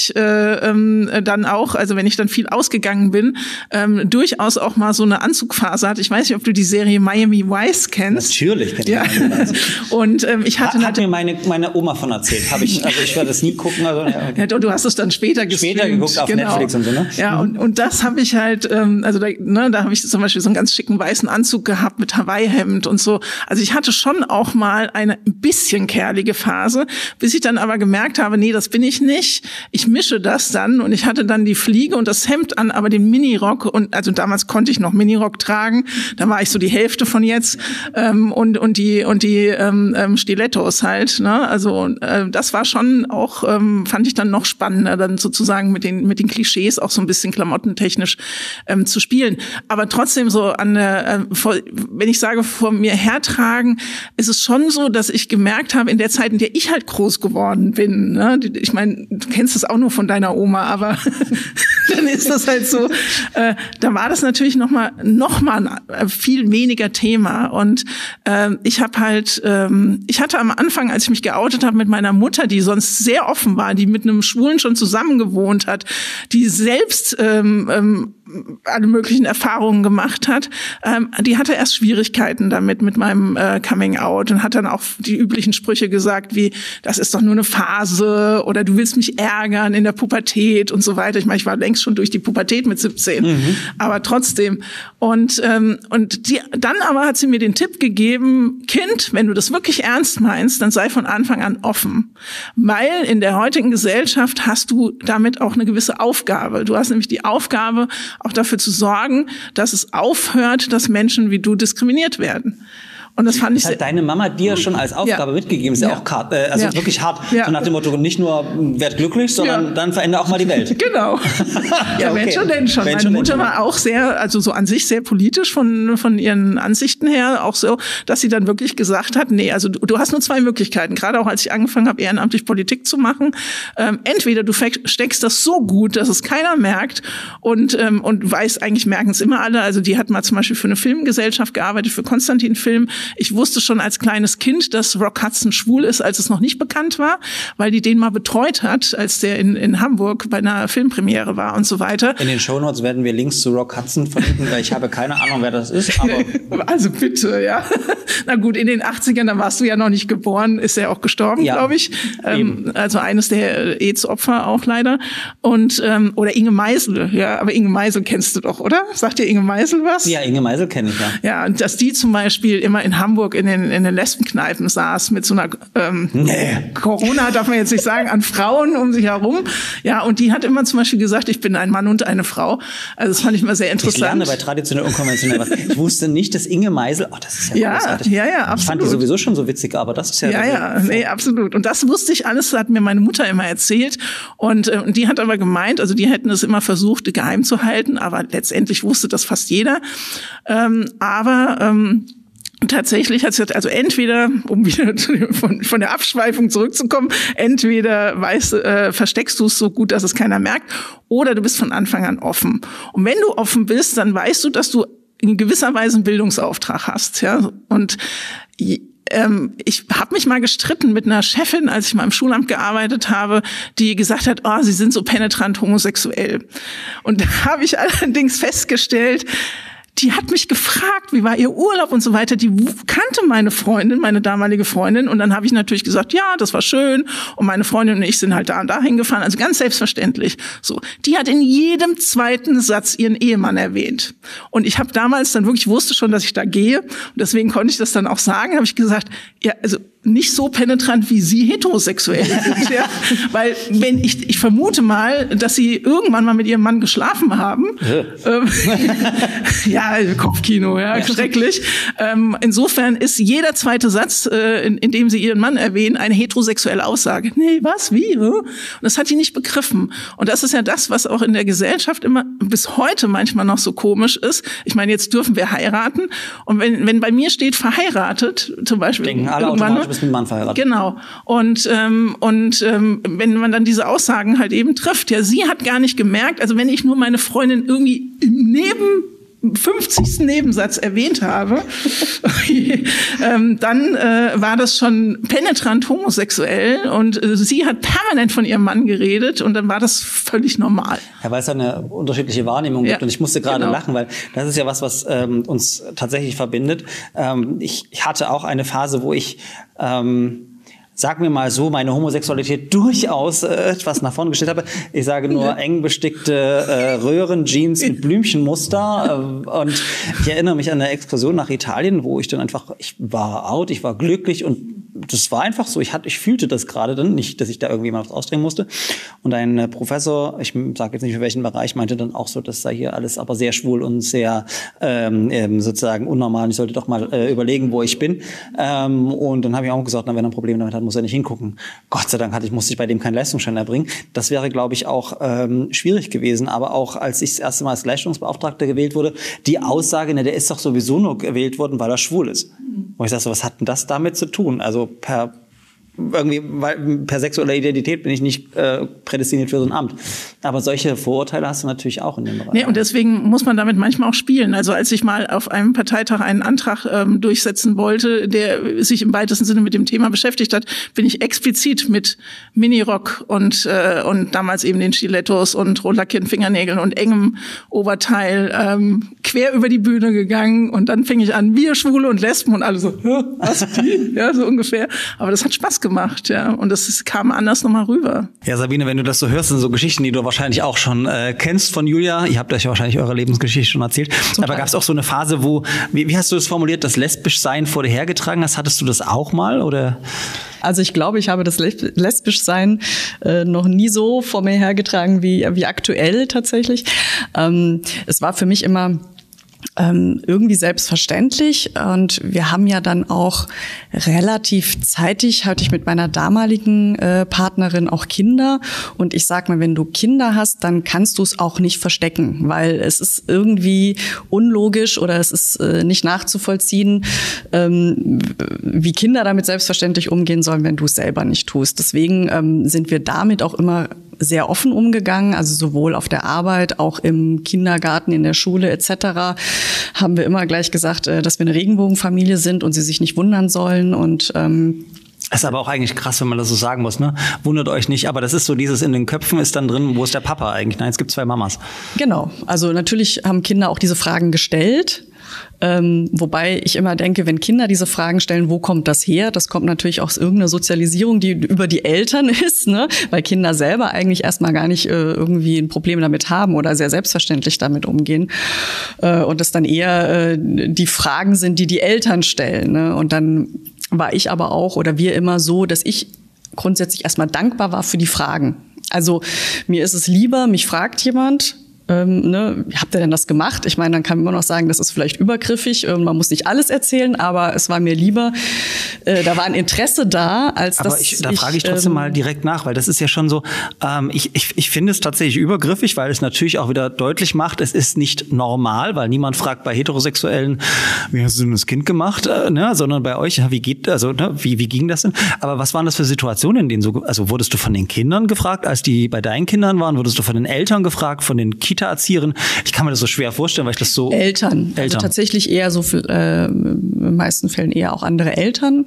dann auch, also wenn ich dann viel ausgegangen bin, durchaus auch mal so eine Anzugphase hatte. Ich weiß nicht, ob du die Serie Miami Vice kennst. Natürlich kenne ich Miami Vice. Und ich hatte hat mir meine Oma von erzählt. Ich werde das nie gucken. Also, ja, du hast es dann später geguckt auf Netflix und so, ne? Ja, und das habe ich halt, da habe ich zum Beispiel so einen ganz schicken weißen Anzug gehabt mit Hawaii-Hemd und so. Also ich hatte schon auch mal eine ein bisschen kerlige Phase, bis ich dann aber gemerkt habe, nee, das bin ich nicht. Ich mische das dann und ich hatte dann die Fliege und das Hemd an, aber den Minirock und also damals konnte ich noch Minirock tragen, da war ich so die Hälfte von jetzt und die Stilettos halt, ne? Also das war schon auch fand ich dann noch spannender, dann sozusagen mit den Klischees auch so ein bisschen klamottentechnisch zu spielen. Aber trotzdem so wenn ich sage vor mir hertragen, ist es schon so, dass ich gemerkt habe in der Zeit, in der ich halt groß geworden bin, ne? Ich meine, kennst es auch nur von deiner Oma, aber dann ist das halt so. Da war das natürlich noch mal ein viel weniger Thema. Und ich hatte am Anfang, als ich mich geoutet habe mit meiner Mutter, die sonst sehr offen war, die mit einem Schwulen schon zusammen gewohnt hat, die selbst alle möglichen Erfahrungen gemacht hat, die hatte erst Schwierigkeiten damit mit meinem Coming Out und hat dann auch die üblichen Sprüche gesagt, wie, das ist doch nur eine Phase oder du willst mich ärgern in der Pubertät und so weiter. Ich meine, ich war längst schon durch die Pubertät mit 17, aber trotzdem. Und dann aber hat sie mir den Tipp gegeben, Kind, wenn du das wirklich ernst meinst, dann sei von Anfang an offen. Weil in der heutigen Gesellschaft hast du damit auch eine gewisse Aufgabe. Du hast nämlich die Aufgabe, auch dafür zu sorgen, dass es aufhört, dass Menschen wie du diskriminiert werden. Und das fand ich. Hat deine Mama dir schon als Aufgabe mitgegeben? Ist ja auch wirklich hart. Ja. So nach dem Motto, nicht nur werd glücklich, sondern dann verändere auch mal die Welt. Genau. Ja, okay. Wenn schon, denn schon. Meine Mutter war auch sehr, also so an sich sehr politisch von ihren Ansichten her, auch so, dass sie dann wirklich gesagt hat, nee, also du hast nur zwei Möglichkeiten. Gerade auch als ich angefangen habe, ehrenamtlich Politik zu machen. Entweder du steckst das so gut, dass es keiner merkt und weißt, eigentlich merken es immer alle. Also die hat mal zum Beispiel für eine Filmgesellschaft gearbeitet, für Konstantin Film. Ich wusste schon als kleines Kind, dass Rock Hudson schwul ist, als es noch nicht bekannt war, weil die den mal betreut hat, als der in Hamburg bei einer Filmpremiere war und so weiter. In den Shownotes werden wir Links zu Rock Hudson verlinken, weil ich habe keine Ahnung, wer das ist. Aber also bitte, ja. Na gut, in den 80ern, da warst du ja noch nicht geboren, ist er auch gestorben, glaube ich. Also eines der AIDS-Opfer auch leider. Und oder Inge Meisel, ja, aber Inge Meisel kennst du doch, oder? Sagt dir Inge Meisel was? Ja, Inge Meisel kenne ich, ja. Ja, und dass die zum Beispiel immer in Hamburg in den Lesbenkneipen saß mit so einer Corona darf man jetzt nicht sagen, an Frauen um sich herum. Ja, und die hat immer zum Beispiel gesagt, ich bin ein Mann und eine Frau. Also das fand ich immer sehr interessant. Ich lerne bei traditionell unkonventionell was. Ich wusste nicht, dass Inge Meisel, das ist ja großartig. Ja, absolut. Ich fand die sowieso schon so witzig, aber das ist ja... Nee, absolut. Und das wusste ich alles, hat mir meine Mutter immer erzählt. Und die hat aber gemeint, also die hätten es immer versucht, geheim zu halten, aber letztendlich wusste das fast jeder. Tatsächlich hat sie, also entweder, um wieder von der Abschweifung zurückzukommen, entweder versteckst du es so gut, dass es keiner merkt, oder du bist von Anfang an offen. Und wenn du offen bist, dann weißt du, dass du in gewisser Weise einen Bildungsauftrag hast, ja. Und ich habe mich mal gestritten mit einer Chefin, als ich mal im Schulamt gearbeitet habe, die gesagt hat, sie sind so penetrant homosexuell. Und da habe ich allerdings festgestellt, die hat mich gefragt, wie war ihr Urlaub und so weiter. Die kannte meine damalige Freundin. Und dann habe ich natürlich gesagt, ja, das war schön. Und meine Freundin und ich sind halt da und dahin gefahren. Also ganz selbstverständlich. So, die hat in jedem zweiten Satz ihren Ehemann erwähnt. Und ich habe damals dann wirklich, wusste schon, dass ich da gehe. Und deswegen konnte ich das dann auch sagen. Habe ich gesagt, ja, also nicht so penetrant, wie Sie heterosexuell sind. Ja? Weil ich vermute mal, dass Sie irgendwann mal mit Ihrem Mann geschlafen haben. Ja, Kopfkino, ja, schrecklich. Insofern ist jeder zweite Satz, in dem Sie Ihren Mann erwähnen, eine heterosexuelle Aussage. Nee, was, wie? Und das hat die nicht begriffen. Und das ist ja das, was auch in der Gesellschaft immer bis heute manchmal noch so komisch ist. Ich meine, jetzt dürfen wir heiraten. Und wenn bei mir steht verheiratet, zum Beispiel, denken alle automatisch, bist mit einem Mann verheiratet. Genau. Und wenn man dann diese Aussagen halt eben trifft, ja, sie hat gar nicht gemerkt, also wenn ich nur meine Freundin irgendwie im 50. Nebensatz erwähnt habe, dann war das schon penetrant homosexuell und sie hat permanent von ihrem Mann geredet und dann war das völlig normal. Ja, weil es eine unterschiedliche Wahrnehmung gibt und ich musste gerade lachen, weil das ist ja was uns tatsächlich verbindet. Ich hatte auch eine Phase, wo ich sagen wir mal so, meine Homosexualität durchaus etwas nach vorne gestellt habe. Ich sage nur eng bestickte Röhrenjeans mit Blümchenmuster. Und ich erinnere mich an eine Exkursion nach Italien, wo ich dann einfach, ich war out, ich war glücklich und das war einfach so. Ich fühlte das gerade dann nicht, dass ich da irgendwie mal was ausdrängen musste. Und ein Professor, ich sage jetzt nicht für welchen Bereich, meinte dann auch so, das sei hier alles aber sehr schwul und sehr sozusagen unnormal. Ich sollte doch mal überlegen, wo ich bin. Und dann habe ich auch gesagt, wenn er ein Problem damit hat, muss er nicht hingucken. Gott sei Dank musste ich bei dem keinen Leistungsschein erbringen. Das wäre, glaube ich, auch schwierig gewesen. Aber auch als ich das erste Mal als Leistungsbeauftragter gewählt wurde, die Aussage, der ist doch sowieso nur gewählt worden, weil er schwul ist. Und ich sage so, was hat denn das damit zu tun? Also per irgendwie, weil per sexueller Identität bin ich nicht prädestiniert für so ein Amt. Aber solche Vorurteile hast du natürlich auch in dem Bereich. Nee, und deswegen muss man damit manchmal auch spielen. Also als ich mal auf einem Parteitag einen Antrag durchsetzen wollte, der sich im weitesten Sinne mit dem Thema beschäftigt hat, bin ich explizit mit Minirock und damals eben den Stilettos und rot lackierten Fingernägeln und engem Oberteil quer über die Bühne gegangen. Und dann fing ich an, wir Schwule und Lesben und alle so, was die? Ja, so ungefähr. Aber das hat Spaß gemacht, ja. Und das kam anders nochmal rüber. Ja, Sabine, wenn du das so hörst, sind so Geschichten, die du wahrscheinlich auch schon kennst von Julia. Ihr habt euch wahrscheinlich eure Lebensgeschichte schon erzählt. Aber gab es auch so eine Phase, wo, wie hast du das formuliert, das Lesbischsein vor dir hergetragen hast? Hattest du das auch mal, oder? Also ich glaube, ich habe das Lesbischsein noch nie so vor mir hergetragen wie aktuell tatsächlich. Es war für mich immer irgendwie selbstverständlich, und wir haben ja dann auch relativ zeitig, hatte ich mit meiner damaligen Partnerin auch Kinder, und ich sag mal, wenn du Kinder hast, dann kannst du es auch nicht verstecken, weil es ist irgendwie unlogisch oder es ist nicht nachzuvollziehen, wie Kinder damit selbstverständlich umgehen sollen, wenn du es selber nicht tust. Deswegen sind wir damit auch immer sehr offen umgegangen, also sowohl auf der Arbeit, auch im Kindergarten, in der Schule etc. haben wir immer gleich gesagt, dass wir eine Regenbogenfamilie sind und sie sich nicht wundern sollen. Und das ist aber auch eigentlich krass, wenn man das so sagen muss, ne? Wundert euch nicht, aber das ist so dieses in den Köpfen ist dann drin, wo ist der Papa eigentlich? Nein, es gibt 2 Mamas. Genau, also natürlich haben Kinder auch diese Fragen gestellt. Wobei ich immer denke, wenn Kinder diese Fragen stellen, wo kommt das her? Das kommt natürlich aus irgendeiner Sozialisierung, die über die Eltern ist, ne? Weil Kinder selber eigentlich erstmal gar nicht irgendwie ein Problem damit haben oder sehr selbstverständlich damit umgehen. Und es dann eher die Fragen sind, die Eltern stellen, ne? Und dann war ich aber auch oder wir immer so, dass ich grundsätzlich erstmal dankbar war für die Fragen. Also mir ist es lieber, mich fragt jemand, wie habt ihr denn das gemacht? Ich meine, dann kann man immer noch sagen, das ist vielleicht übergriffig, man muss nicht alles erzählen, aber es war mir lieber, da war ein Interesse da, als aber dass da frage ich trotzdem mal direkt nach, weil das ist ja schon so, ich finde es tatsächlich übergriffig, weil es natürlich auch wieder deutlich macht, es ist nicht normal, weil niemand fragt bei Heterosexuellen, wie hast du denn das Kind gemacht, ne? Sondern bei euch, wie ging das denn? Aber was waren das für Situationen, in denen also wurdest du von den Kindern gefragt, als die bei deinen Kindern waren, wurdest du von den Eltern gefragt, von den Kita-Erzieherin? Ich kann mir das so schwer vorstellen, weil ich das so... Eltern. Also tatsächlich eher so, in den meisten Fällen eher auch andere Eltern.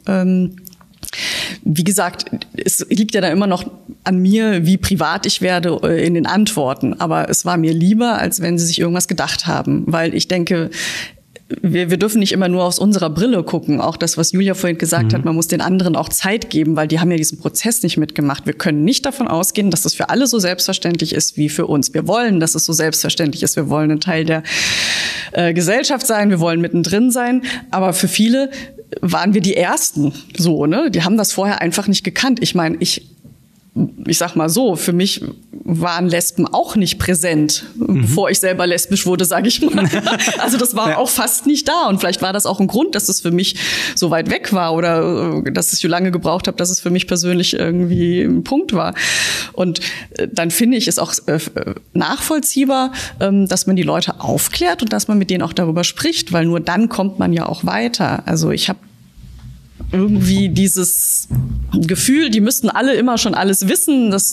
Wie gesagt, es liegt ja da immer noch an mir, wie privat ich werde in den Antworten. Aber es war mir lieber, als wenn sie sich irgendwas gedacht haben. Weil ich denke, wir dürfen nicht immer nur aus unserer Brille gucken. Auch das, was Julia vorhin gesagt hat, man muss den anderen auch Zeit geben, weil die haben ja diesen Prozess nicht mitgemacht. Wir können nicht davon ausgehen, dass das für alle so selbstverständlich ist wie für uns. Wir wollen, dass es so selbstverständlich ist. Wir wollen ein Teil der Gesellschaft sein. Wir wollen mittendrin sein. Aber für viele waren wir die Ersten so, ne? Die haben das vorher einfach nicht gekannt. Ich meine, ich sag mal so, für mich waren Lesben auch nicht präsent, bevor ich selber lesbisch wurde, sage ich mal. Also das war auch fast nicht da, und vielleicht war das auch ein Grund, dass es für mich so weit weg war oder dass ich so lange gebraucht habe, dass es für mich persönlich irgendwie ein Punkt war. Und dann finde ich es auch nachvollziehbar, dass man die Leute aufklärt und dass man mit denen auch darüber spricht, weil nur dann kommt man ja auch weiter. Also ich habe irgendwie dieses Gefühl, die müssten alle immer schon alles wissen, das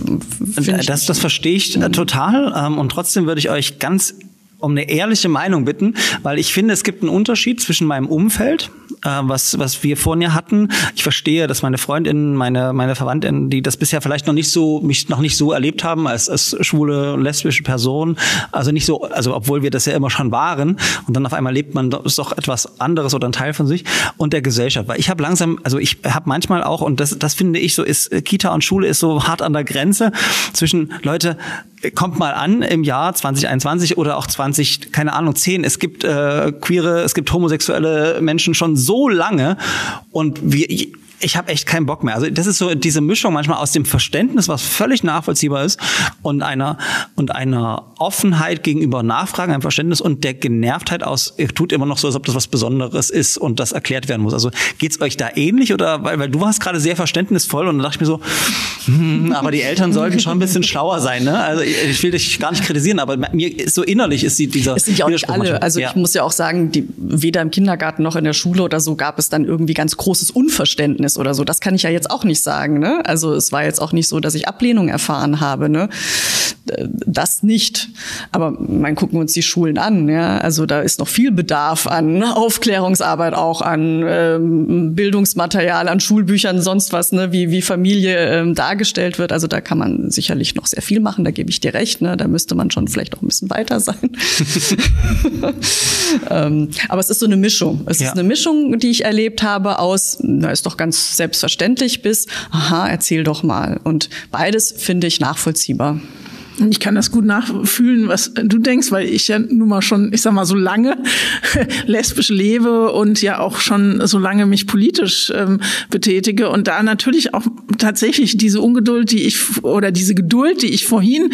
verstehe ich total. Und trotzdem würde ich euch ganz um eine ehrliche Meinung bitten, weil ich finde, es gibt einen Unterschied zwischen meinem Umfeld, was wir vorhin hatten. Ich verstehe, dass meine Freundinnen, meine Verwandten, die das bisher vielleicht mich noch nicht so erlebt haben als schwule und lesbische Person, also obwohl wir das ja immer schon waren, und dann auf einmal lebt man doch etwas anderes oder ein Teil von sich und der Gesellschaft. Weil ich habe manchmal auch, und das finde ich so, ist Kita und Schule ist so hart an der Grenze zwischen Leute, kommt mal an im Jahr 2021 oder auch 10. Es gibt queere, es gibt homosexuelle Menschen schon so lange, und ich habe echt keinen Bock mehr. Also das ist so diese Mischung manchmal aus dem Verständnis, was völlig nachvollziehbar ist, und einer Offenheit gegenüber Nachfragen, einem Verständnis, und der Genervtheit aus, ihr tut immer noch so, als ob das was Besonderes ist und das erklärt werden muss. Also geht's euch da ähnlich, oder weil du warst gerade sehr verständnisvoll, und dann dachte ich mir so, aber die Eltern sollten schon ein bisschen schlauer sein, ne? Also ich will dich gar nicht kritisieren, aber mir ist so innerlich ist dieser. Es sind ja auch nicht alle. Also ich muss ja auch sagen, weder im Kindergarten noch in der Schule oder so gab es dann irgendwie ganz großes Unverständnis. ist oder so. Das kann ich ja jetzt auch nicht sagen, ne? Also es war jetzt auch nicht so, dass ich Ablehnung erfahren habe, ne? Das nicht. Aber gucken wir uns die Schulen an, ja. Also da ist noch viel Bedarf an Aufklärungsarbeit, auch an Bildungsmaterial, an Schulbüchern, sonst was, ne? Wie Familie dargestellt wird. Also da kann man sicherlich noch sehr viel machen, da gebe ich dir recht, ne? Da müsste man schon vielleicht auch ein bisschen weiter sein. Aber es ist so eine Mischung. Es ist eine Mischung, die ich erlebt habe aus, ist doch ganz selbstverständlich, bis, aha, erzähl doch mal. Und beides finde ich nachvollziehbar. Ich kann das gut nachfühlen, was du denkst, weil ich ja nun mal schon, ich sag mal, so lange lesbisch lebe und ja auch schon so lange mich politisch betätige und da natürlich auch tatsächlich diese Ungeduld, diese Geduld, die ich vorhin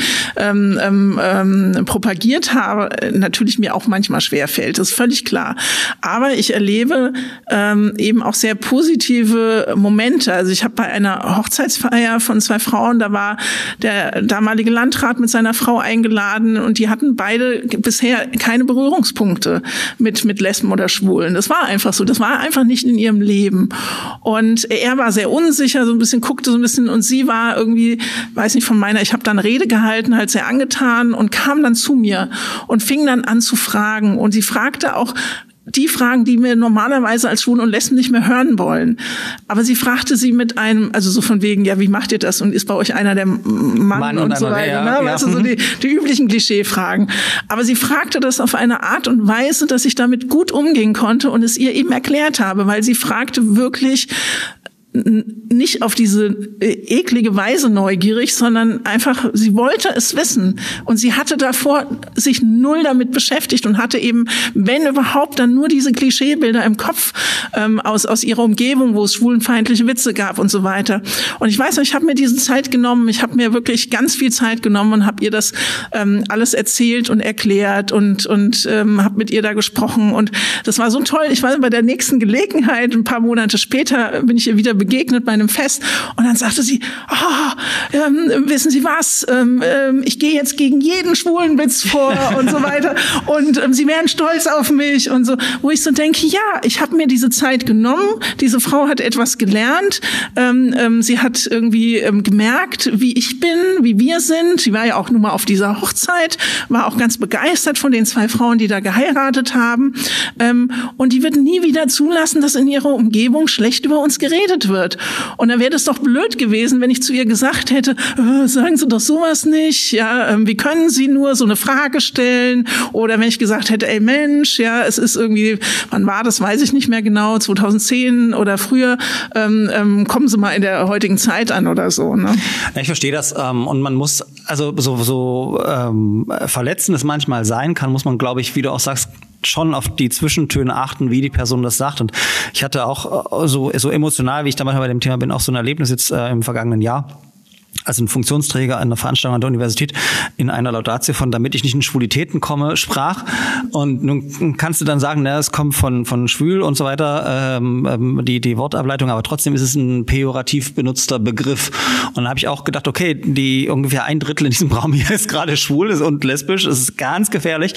propagiert habe, natürlich mir auch manchmal schwerfällt. Das ist völlig klar. Aber ich erlebe eben auch sehr positive Momente. Also ich habe bei einer Hochzeitsfeier von 2 Frauen, da war der damalige Landrat mit seiner Frau eingeladen und die hatten beide bisher keine Berührungspunkte mit Lesben oder Schwulen. Das war einfach so. Das war einfach nicht in ihrem Leben. Und er war sehr unsicher, guckte so ein bisschen und sie war irgendwie, weiß nicht, ich habe da eine Rede gehalten, halt sehr angetan und kam dann zu mir und fing dann an zu fragen. Und sie fragte auch die Fragen, die wir normalerweise als Schwulen und Lesben nicht mehr hören wollen. Aber sie fragte sie mit einem, also so von wegen, ja, wie macht ihr das? Und ist bei euch einer der Mann und so weiter? Ne? Weißt du, so die üblichen Klischeefragen. Aber sie fragte das auf eine Art und Weise, dass ich damit gut umgehen konnte und es ihr eben erklärt habe, weil sie fragte wirklich nicht auf diese eklige Weise neugierig, sondern einfach, sie wollte es wissen. Und sie hatte davor sich null damit beschäftigt und hatte eben, wenn überhaupt, dann nur diese Klischeebilder im Kopf aus ihrer Umgebung, wo es schwulenfeindliche Witze gab und so weiter. Und ich weiß noch, ich habe mir diese Zeit genommen, ich habe mir wirklich ganz viel Zeit genommen und habe ihr das alles erzählt und erklärt und habe mit ihr da gesprochen. Und das war so toll. Ich weiß, bei der nächsten Gelegenheit, ein paar Monate später, bin ich ihr wieder begegnet bei einem Fest und dann sagte sie, wissen Sie was, ich gehe jetzt gegen jeden schwulen Witz vor und so weiter und Sie wären stolz auf mich und so, wo ich so denke, ja, ich habe mir diese Zeit genommen, diese Frau hat etwas gelernt, sie hat irgendwie gemerkt, wie ich bin, wie wir sind, sie war ja auch nun mal auf dieser Hochzeit, war auch ganz begeistert von den 2 Frauen, die da geheiratet haben und die wird nie wieder zulassen, dass in ihrer Umgebung schlecht über uns geredet wird. Und dann wäre das doch blöd gewesen, wenn ich zu ihr gesagt hätte, sagen Sie doch sowas nicht, ja, wie können Sie nur so eine Frage stellen? Oder wenn ich gesagt hätte, ey Mensch, ja, es ist irgendwie, wann war das, weiß ich nicht mehr genau, 2010 oder früher, kommen Sie mal in der heutigen Zeit an oder so. Ne? Ja, ich verstehe das und man muss, also so verletzend es manchmal sein kann, muss man, glaube ich, wie du auch sagst, schon auf die Zwischentöne achten, wie die Person das sagt. Und ich hatte auch so emotional, wie ich da manchmal bei dem Thema bin, auch so ein Erlebnis jetzt im vergangenen Jahr. Also ein Funktionsträger an einer Veranstaltung an der Universität in einer Laudatio von "Damit ich nicht in Schwulitäten komme" sprach. Und nun kannst du dann sagen, es kommt von schwül und so weiter, die Wortableitung, aber trotzdem ist es ein pejorativ benutzter Begriff. Und dann habe ich auch gedacht, okay, die ungefähr 1/3 in diesem Raum hier ist gerade schwul und lesbisch, das ist ganz gefährlich.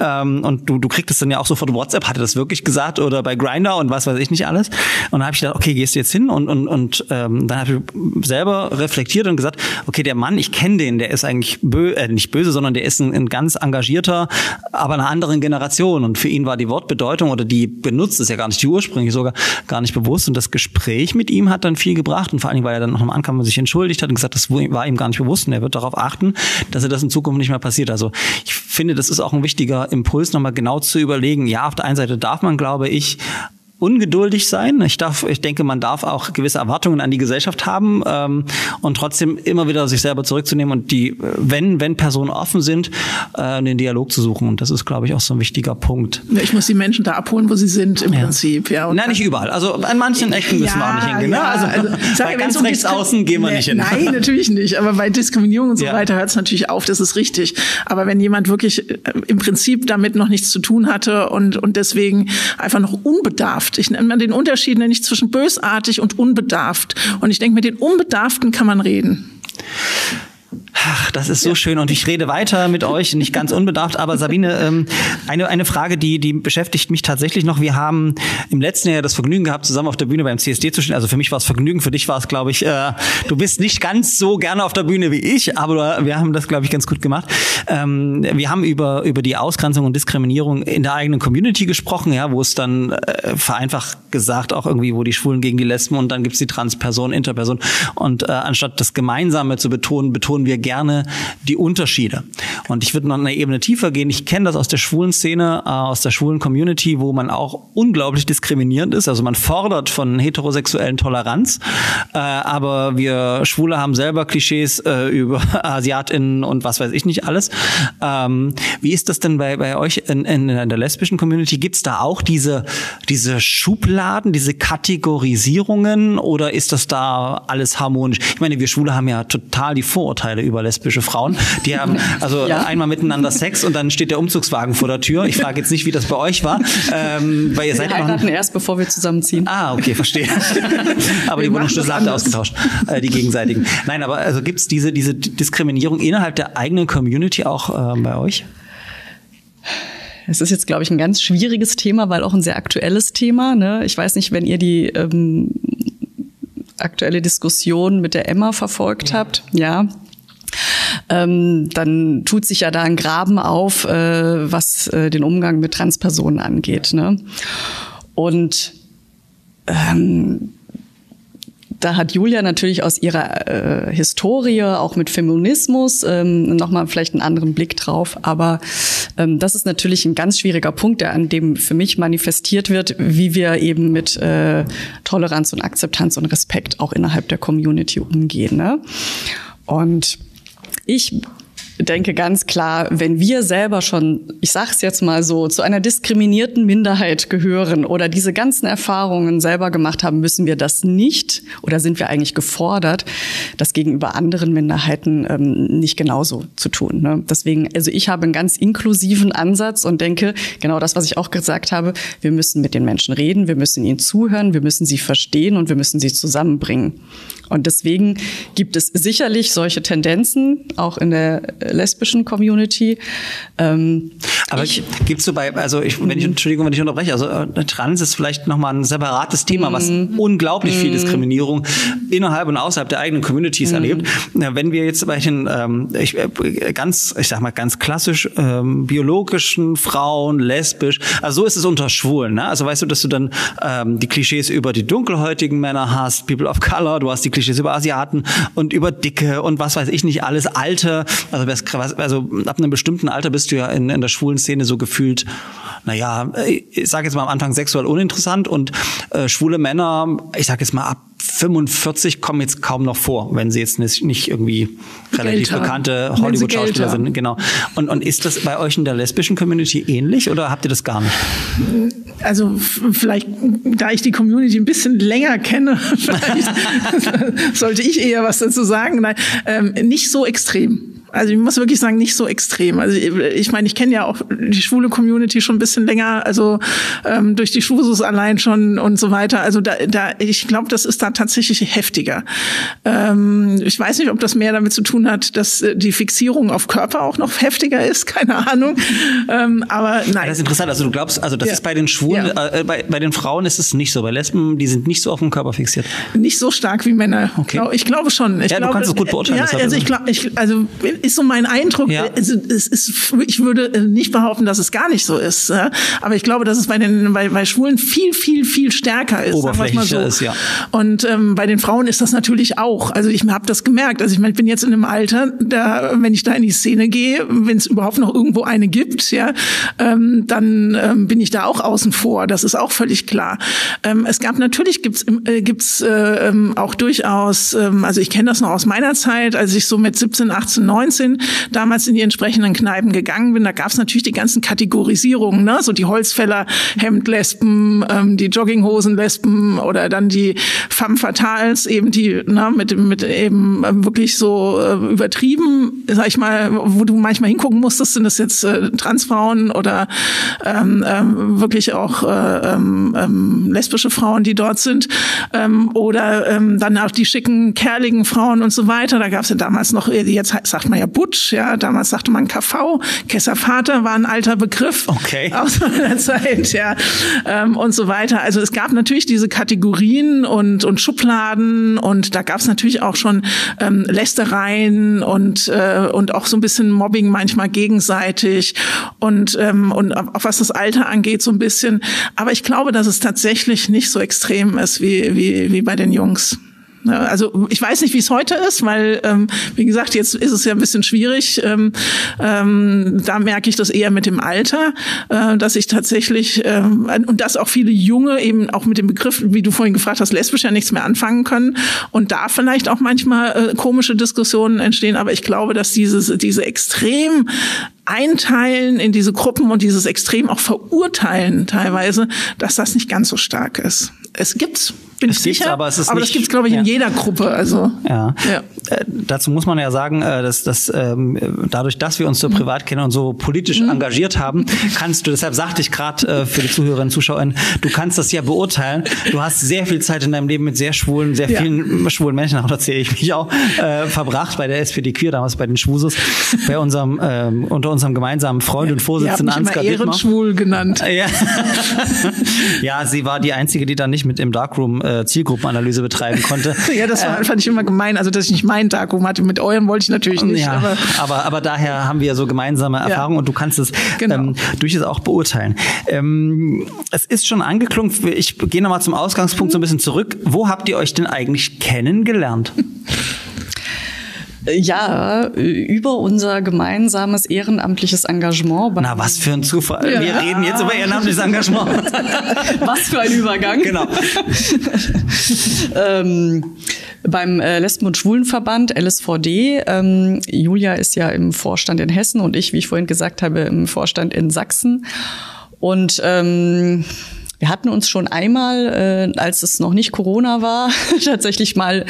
Und du kriegst es dann ja auch sofort WhatsApp, hatte das wirklich gesagt, oder bei Grindr und was weiß ich nicht alles. Und dann habe ich gedacht, okay, gehst du jetzt hin und dann habe ich selber reflektiert und gesagt, okay, der Mann, ich kenne den, der ist eigentlich nicht böse, sondern der ist ein ganz engagierter, aber einer anderen Generation. Und für ihn war die Wortbedeutung oder die benutzt ist ja gar nicht, die ursprünglich sogar gar nicht bewusst. Und das Gespräch mit ihm hat dann viel gebracht. Und vor allen Dingen, weil er dann noch mal ankam und sich entschuldigt hat und gesagt, das war ihm gar nicht bewusst. Und er wird darauf achten, dass er das in Zukunft nicht mehr passiert. Also ich finde, das ist auch ein wichtiger Impuls, nochmal genau zu überlegen. Ja, auf der einen Seite darf man, glaube ich, ungeduldig sein. Ich denke, man darf auch gewisse Erwartungen an die Gesellschaft haben und trotzdem immer wieder sich selber zurückzunehmen und wenn Personen offen sind, den Dialog zu suchen. Und das ist, glaube ich, auch so ein wichtiger Punkt. Ja, ich muss die Menschen da abholen, wo sie sind im Prinzip. Ja, und nein, nicht überall. Also an manchen Ecken müssen wir auch nicht hingehen. Ja, also bei ganz rechts außen gehen wir nicht hin. Nein, natürlich nicht. Aber bei Diskriminierung und so weiter hört es natürlich auf. Das ist richtig. Aber wenn jemand wirklich im Prinzip damit noch nichts zu tun hatte und deswegen einfach noch unbedarft, ich nenne mal den Unterschied nicht zwischen bösartig und unbedarft. Und ich denke, mit den Unbedarften kann man reden. Ach, das ist so schön und ich rede weiter mit euch, nicht ganz unbedarft, aber Sabine, eine Frage, die beschäftigt mich tatsächlich noch. Wir haben im letzten Jahr das Vergnügen gehabt, zusammen auf der Bühne beim CSD zu stehen. Also für mich war es Vergnügen, für dich war es, glaube ich, du bist nicht ganz so gerne auf der Bühne wie ich, aber wir haben das, glaube ich, ganz gut gemacht. Wir haben über die Ausgrenzung und Diskriminierung in der eigenen Community gesprochen, ja, wo es dann vereinfacht gesagt auch irgendwie, wo die Schwulen gegen die Lesben und dann gibt's die Transperson, Interperson und anstatt das Gemeinsame zu betonen wir gerne die Unterschiede. Und ich würde noch eine Ebene tiefer gehen. Ich kenne das aus der schwulen Szene, aus der schwulen Community, wo man auch unglaublich diskriminierend ist. Also man fordert von heterosexuellen Toleranz, aber wir Schwule haben selber Klischees über AsiatInnen und was weiß ich nicht alles. Wie ist das denn bei euch in der lesbischen Community? Gibt's da auch diese Schubladen, diese Kategorisierungen oder ist das da alles harmonisch? Ich meine, wir Schwule haben ja total die Vorurteile über lesbische Frauen. Die haben also einmal miteinander Sex und dann steht der Umzugswagen vor der Tür. Ich frage jetzt nicht, wie das bei euch war. Weil ihr seid wir heiraten erst, bevor wir zusammenziehen. Ah, okay, verstehe. Aber die Wohnungsschlüssel habt ihr ausgetauscht, die gegenseitigen. Nein, aber also gibt's diese Diskriminierung innerhalb der eigenen Community auch bei euch? Es ist jetzt, glaube ich, ein ganz schwieriges Thema, weil auch ein sehr aktuelles Thema. Ne? Ich weiß nicht, wenn ihr die aktuelle Diskussion mit der Emma verfolgt habt, ja. Dann tut sich ja da ein Graben auf, was den Umgang mit Transpersonen angeht. Ne? Und da hat Julia natürlich aus ihrer Historie, auch mit Feminismus, nochmal vielleicht einen anderen Blick drauf. Aber das ist natürlich ein ganz schwieriger Punkt, der an dem für mich manifestiert wird, wie wir eben mit Toleranz und Akzeptanz und Respekt auch innerhalb der Community umgehen. Ne? Und ich denke ganz klar, wenn wir selber schon, ich sage es jetzt mal so, zu einer diskriminierten Minderheit gehören oder diese ganzen Erfahrungen selber gemacht haben, müssen wir das nicht oder sind wir eigentlich gefordert, das gegenüber anderen Minderheiten nicht genauso zu tun. Ne? Deswegen, also ich habe einen ganz inklusiven Ansatz und denke, genau das, was ich auch gesagt habe, wir müssen mit den Menschen reden, wir müssen ihnen zuhören, wir müssen sie verstehen und wir müssen sie zusammenbringen. Und deswegen gibt es sicherlich solche Tendenzen, auch in der lesbischen Community. Aber gibt's so Entschuldigung, wenn ich unterbreche, also Trans ist vielleicht nochmal ein separates Thema, was unglaublich viel Diskriminierung innerhalb und außerhalb der eigenen Communities erlebt. Wenn wir jetzt bei den, ganz klassisch biologischen Frauen, lesbisch, also so ist es unter Schwulen, ne? Also weißt du, dass du dann die Klischees über die dunkelhäutigen Männer hast, People of Color, du hast die Klischees über Asiaten und über Dicke und was weiß ich nicht alles, Alte, also ab einem bestimmten Alter bist du ja in der schwulen Szene so gefühlt, naja, ich sage jetzt mal am Anfang sexuell uninteressant und schwule Männer, ich sage jetzt mal ab 45 kommen jetzt kaum noch vor, wenn sie jetzt nicht irgendwie relativ bekannte Hollywood-Schauspieler sind. Genau. Und ist das bei euch in der lesbischen Community ähnlich oder habt ihr das gar nicht? Also vielleicht, da ich die Community ein bisschen länger kenne, vielleicht sollte ich eher was dazu sagen. Nein, nicht so extrem. Also ich muss wirklich sagen, nicht so extrem. Also ich meine, ich kenne ja auch die schwule Community schon ein bisschen länger, also durch die Schwusus allein schon und so weiter. Also ich glaube, das ist da tatsächlich heftiger. Ich weiß nicht, ob das mehr damit zu tun hat, dass die Fixierung auf Körper auch noch heftiger ist, keine Ahnung. Aber nein. Das ist interessant. Also du glaubst, also das ist bei den Schwulen, bei den Frauen ist es nicht so. Bei Lesben, die sind nicht so auf den Körper fixiert. Nicht so stark wie Männer. Okay. Ich glaube schon. Du kannst es gut beurteilen. Also ist so mein Eindruck. Ja. Ich würde nicht behaupten, dass es gar nicht so ist. Aber ich glaube, dass es bei Schwulen viel, viel, viel stärker ist. Oberflächlicher ist, ja. Und bei den Frauen ist das natürlich auch. Also ich habe das gemerkt. Also ich meine, ich bin jetzt in einem Alter, wenn ich da in die Szene gehe, wenn es überhaupt noch irgendwo eine gibt, ja, dann bin ich da auch außen vor. Das ist auch völlig klar. Gibt's auch durchaus, also ich kenne das noch aus meiner Zeit, als ich so mit 17, 18, 19 19 damals in die entsprechenden Kneipen gegangen bin, da gab es natürlich die ganzen Kategorisierungen, ne? So die Holzfäller-Hemdlesben, die Jogginghosen-Lesben oder dann die Femme Fatales, eben die mit eben wirklich so übertrieben, sag ich mal, wo du manchmal hingucken musstest, sind das jetzt Transfrauen oder wirklich auch lesbische Frauen, die dort sind, oder dann auch die schicken, kerligen Frauen und so weiter. Da gab es ja damals noch, jetzt sagt man ja Butch, ja, damals sagte man KV, Kesservater war ein alter Begriff. Okay. Aus meiner Zeit, ja, und so weiter. Also es gab natürlich diese Kategorien und Schubladen und da gab es natürlich auch schon Lästereien und auch so ein bisschen Mobbing manchmal gegenseitig und auch was das Alter angeht so ein bisschen. Aber ich glaube, dass es tatsächlich nicht so extrem ist wie bei den Jungs. Also ich weiß nicht, wie es heute ist, weil, wie gesagt, jetzt ist es ja ein bisschen schwierig. Da merke ich das eher mit dem Alter, dass ich tatsächlich, und dass auch viele Junge eben auch mit dem Begriff, wie du vorhin gefragt hast, lesbisch ja nichts mehr anfangen können und da vielleicht auch manchmal komische Diskussionen entstehen. Aber ich glaube, dass diese extrem Einteilen in diese Gruppen und dieses extrem auch Verurteilen teilweise, dass das nicht ganz so stark ist. Es gibt's, bin ich sicher, aber das gibt's, glaube ich, in jeder Gruppe. Also ja. Dazu muss man ja sagen, dass dadurch, dass wir uns so privat kennen und so politisch engagiert haben, kannst du, deshalb sagte ich gerade für die Zuhörerinnen und Zuschauer, du kannst das ja beurteilen. Du hast sehr viel Zeit in deinem Leben mit sehr vielen schwulen Menschen, auch da zähle ich mich auch, verbracht bei der SPD Queer, damals bei den Schwusos, bei unter unserem gemeinsamen Freund und Vorsitzenden Ansgar Dittmar. Ehrenschwul genannt. Ja. Ja, sie war die Einzige, die dann nicht mit im Darkroom Zielgruppenanalyse betreiben konnte. Ja, das fand ich immer gemein, also dass ich nicht meinen Darkroom hatte. Mit eurem wollte ich natürlich nicht. Ja, aber daher haben wir so gemeinsame Erfahrungen und du kannst es durchaus auch beurteilen. Es ist schon angeklungen, ich gehe nochmal zum Ausgangspunkt so ein bisschen zurück. Wo habt ihr euch denn eigentlich kennengelernt? Ja, über unser gemeinsames ehrenamtliches Engagement. Na, was für ein Zufall. Ja. Wir reden jetzt über ehrenamtliches Engagement. Was für ein Übergang. Genau. Beim Lesben- und Schwulenverband, LSVD. Julia ist ja im Vorstand in Hessen und ich, wie ich vorhin gesagt habe, im Vorstand in Sachsen. Und wir hatten uns schon einmal, als es noch nicht Corona war, tatsächlich mal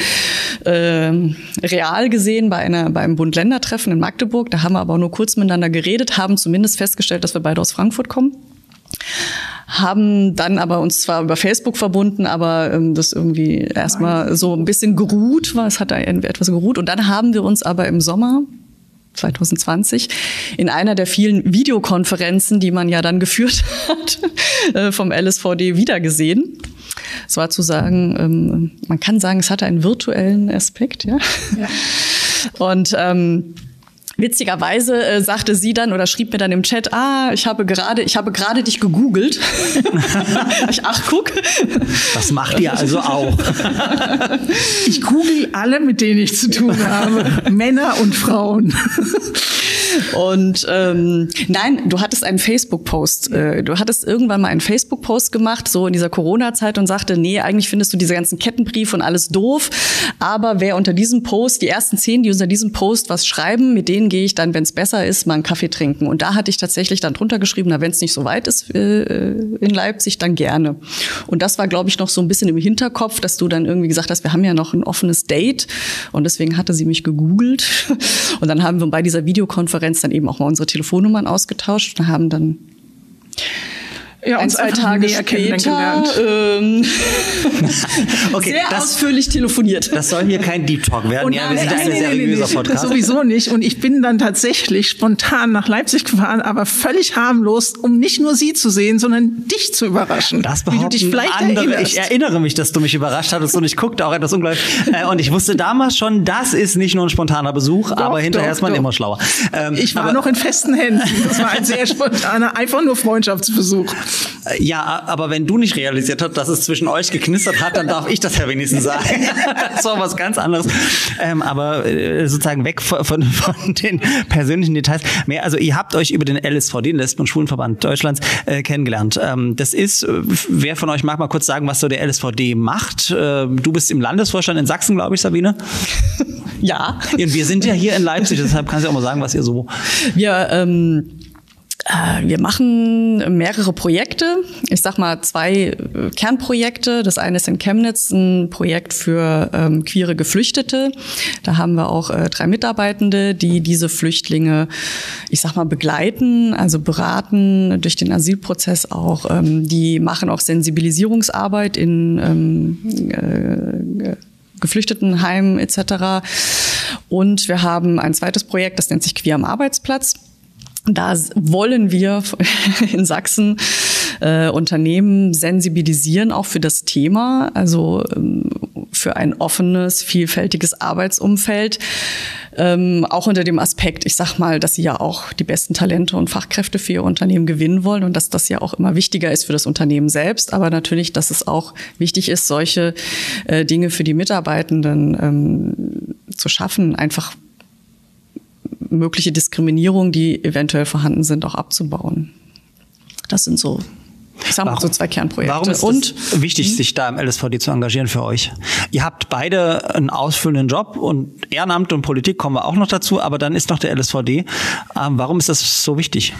real gesehen beim Bund-Länder-Treffen in Magdeburg. Da haben wir aber nur kurz miteinander geredet, haben zumindest festgestellt, dass wir beide aus Frankfurt kommen. Haben dann aber uns zwar über Facebook verbunden, aber das irgendwie erstmal so ein bisschen geruht war. Es hat da etwas geruht. Und dann haben wir uns aber im Sommer 2020 in einer der vielen Videokonferenzen, die man ja dann geführt hat, vom LSVD wiedergesehen. Es war zu sagen, man kann sagen, es hatte einen virtuellen Aspekt, ja. Und witzigerweise sagte sie dann oder schrieb mir dann im Chat, ich habe gerade dich gegoogelt. Ach, guck. Das macht ihr also auch. Ich google alle, mit denen ich zu tun habe. Männer und Frauen. Und nein, du hattest einen Facebook-Post. Du hattest irgendwann mal einen Facebook-Post gemacht, so in dieser Corona-Zeit und sagte, nee, eigentlich findest du diese ganzen Kettenbriefe und alles doof. Aber wer unter diesem Post, die ersten 10, die unter diesem Post was schreiben, mit denen gehe ich dann, wenn es besser ist, mal einen Kaffee trinken. Und da hatte ich tatsächlich dann drunter geschrieben, wenn es nicht so weit ist in Leipzig, dann gerne. Und das war, glaube ich, noch so ein bisschen im Hinterkopf, dass du dann irgendwie gesagt hast, wir haben ja noch ein offenes Date. Und deswegen hatte sie mich gegoogelt. Und dann haben wir bei dieser Videokonferenz dann eben auch mal unsere Telefonnummern ausgetauscht und haben dann uns 2 Tage später okay, sehr ausführlich telefoniert. Das soll hier kein Deep Talk werden. Ja, wir sind ein seriöser Podcast. Das sowieso nicht. Und ich bin dann tatsächlich spontan nach Leipzig gefahren, aber völlig harmlos, um nicht nur sie zu sehen, sondern dich zu überraschen. Das behaupten andere. Ich erinnere mich, dass du mich überrascht hattest und ich guckte auch etwas unglaublich. Und ich wusste damals schon, das ist nicht nur ein spontaner Besuch, aber hinterher ist man immer schlauer. Ich war noch in festen Händen. Das war ein sehr spontaner, einfach nur Freundschaftsbesuch. Ja, aber wenn du nicht realisiert hast, dass es zwischen euch geknistert hat, dann darf ich das ja wenigstens sagen. Das war was ganz anderes. Aber sozusagen weg von den persönlichen Details. Also ihr habt euch über den LSVD, den Lesben- und Schwulenverband Deutschlands, kennengelernt. Das ist, wer von euch mag mal kurz sagen, was so der LSVD macht? Du bist im Landesvorstand in Sachsen, glaube ich, Sabine? Ja. Und wir sind ja hier in Leipzig, deshalb kannst du auch mal sagen, was ihr so... Wir machen mehrere Projekte. Ich sag mal 2 Kernprojekte. Das eine ist in Chemnitz ein Projekt für queere Geflüchtete. Da haben wir auch 3 Mitarbeitende, die diese Flüchtlinge, ich sag mal, begleiten, also beraten durch den Asylprozess auch. Die machen auch Sensibilisierungsarbeit in Geflüchtetenheimen etc. Und wir haben ein zweites Projekt, das nennt sich Queer am Arbeitsplatz. Da wollen wir in Sachsen Unternehmen sensibilisieren, auch für das Thema, also für ein offenes, vielfältiges Arbeitsumfeld, auch unter dem Aspekt, ich sag mal, dass sie ja auch die besten Talente und Fachkräfte für ihr Unternehmen gewinnen wollen und dass das ja auch immer wichtiger ist für das Unternehmen selbst, aber natürlich, dass es auch wichtig ist, solche Dinge für die Mitarbeitenden zu schaffen, einfach mögliche Diskriminierung, die eventuell vorhanden sind, auch abzubauen. Das sind so, ich sag mal, so 2 Kernprojekte. Warum ist es wichtig, sich da im LSVD zu engagieren für euch? Ihr habt beide einen ausfüllenden Job und Ehrenamt und Politik kommen wir auch noch dazu, aber dann ist noch der LSVD. Warum ist das so wichtig?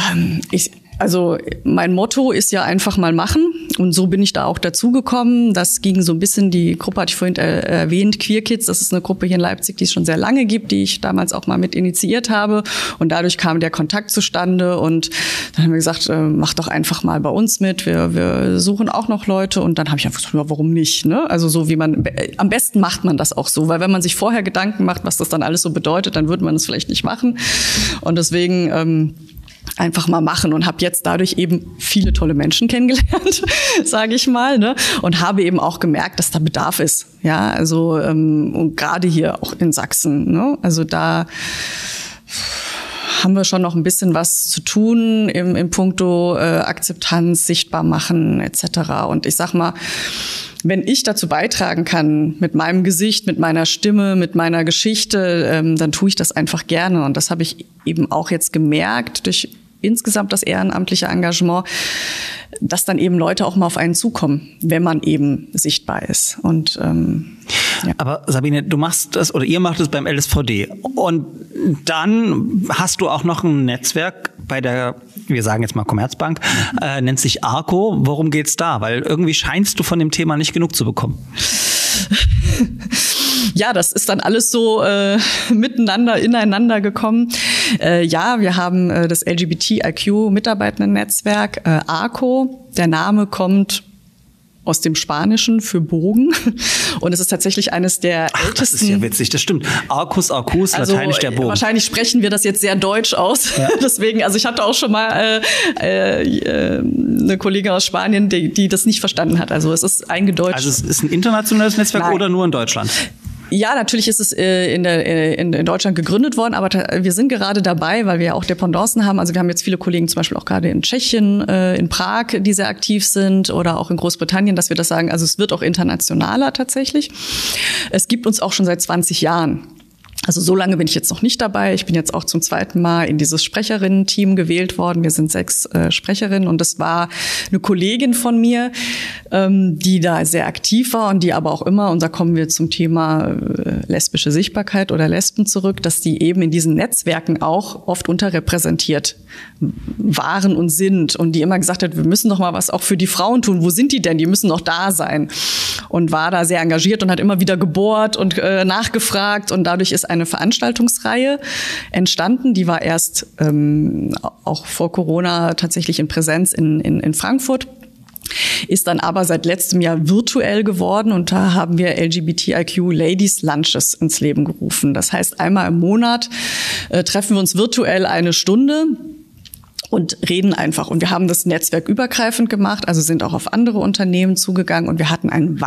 Also mein Motto ist ja einfach mal machen und so bin ich da auch dazugekommen. Das ging so ein bisschen, die Gruppe hatte ich vorhin erwähnt, Queer Kids, das ist eine Gruppe hier in Leipzig, die es schon sehr lange gibt, die ich damals auch mal mit initiiert habe und dadurch kam der Kontakt zustande und dann haben wir gesagt, mach doch einfach mal bei uns mit, wir suchen auch noch Leute und dann habe ich einfach gesagt, ja, warum nicht, ne? Also so wie man, am besten macht man das auch so, weil wenn man sich vorher Gedanken macht, was das dann alles so bedeutet, dann würde man es vielleicht nicht machen und deswegen einfach mal machen und habe jetzt dadurch eben viele tolle Menschen kennengelernt, sage ich mal, ne? Und habe eben auch gemerkt, dass da Bedarf ist, ja, also und gerade hier auch in Sachsen, ne? Also da haben wir schon noch ein bisschen was zu tun im Puncto Akzeptanz, sichtbar machen etc. Und ich sag mal, wenn ich dazu beitragen kann, mit meinem Gesicht, mit meiner Stimme, mit meiner Geschichte, dann tue ich das einfach gerne. Und das habe ich eben auch jetzt gemerkt durch insgesamt das ehrenamtliche Engagement, dass dann eben Leute auch mal auf einen zukommen, wenn man eben sichtbar ist. Und ja. Aber Sabine, du machst das oder ihr macht es beim LSVD und dann hast du auch noch ein Netzwerk bei der, wir sagen jetzt mal Commerzbank, nennt sich ARCO. Worum geht's da? Weil irgendwie scheinst du von dem Thema nicht genug zu bekommen. Ja, das ist dann alles so miteinander, ineinander gekommen. Ja, wir haben das LGBTIQ-Mitarbeitenden-Netzwerk ARCO. Der Name kommt aus dem Spanischen für Bogen. Und es ist tatsächlich eines der ältesten. Das ist ja witzig, das stimmt. Arcus, Arcus, also, lateinisch der Bogen. Wahrscheinlich sprechen wir das jetzt sehr deutsch aus. Ja. Deswegen, also ich hatte auch schon mal eine Kollegin aus Spanien, die das nicht verstanden hat. Also es ist eingedeutscht. Also es ist ein internationales Netzwerk. Nein. Oder nur in Deutschland? Ja, natürlich ist es in Deutschland gegründet worden, aber wir sind gerade dabei, weil wir ja auch Dependancen haben. Also wir haben jetzt viele Kollegen zum Beispiel auch gerade in Tschechien, in Prag, die sehr aktiv sind oder auch in Großbritannien, dass wir das sagen. Also es wird auch internationaler tatsächlich. Es gibt uns auch schon seit 20 Jahren. Also so lange bin ich jetzt noch nicht dabei. Ich bin jetzt auch zum 2. Mal in dieses Sprecherinnen-Team gewählt worden. Wir sind 6 Sprecherinnen und das war eine Kollegin von mir, die da sehr aktiv war und die aber auch immer, und da kommen wir zum Thema lesbische Sichtbarkeit oder Lesben zurück, dass die eben in diesen Netzwerken auch oft unterrepräsentiert waren und sind und die immer gesagt hat, wir müssen doch mal was auch für die Frauen tun. Wo sind die denn? Die müssen doch da sein. Und war da sehr engagiert und hat immer wieder gebohrt und nachgefragt und dadurch ist eine Veranstaltungsreihe entstanden. Die war erst auch vor Corona tatsächlich in Präsenz in Frankfurt. Ist dann aber seit letztem Jahr virtuell geworden und da haben wir LGBTIQ Ladies Lunches ins Leben gerufen. Das heißt, einmal im Monat treffen wir uns virtuell eine Stunde und reden einfach. Und wir haben das netzwerkübergreifend gemacht, also sind auch auf andere Unternehmen zugegangen und wir hatten ein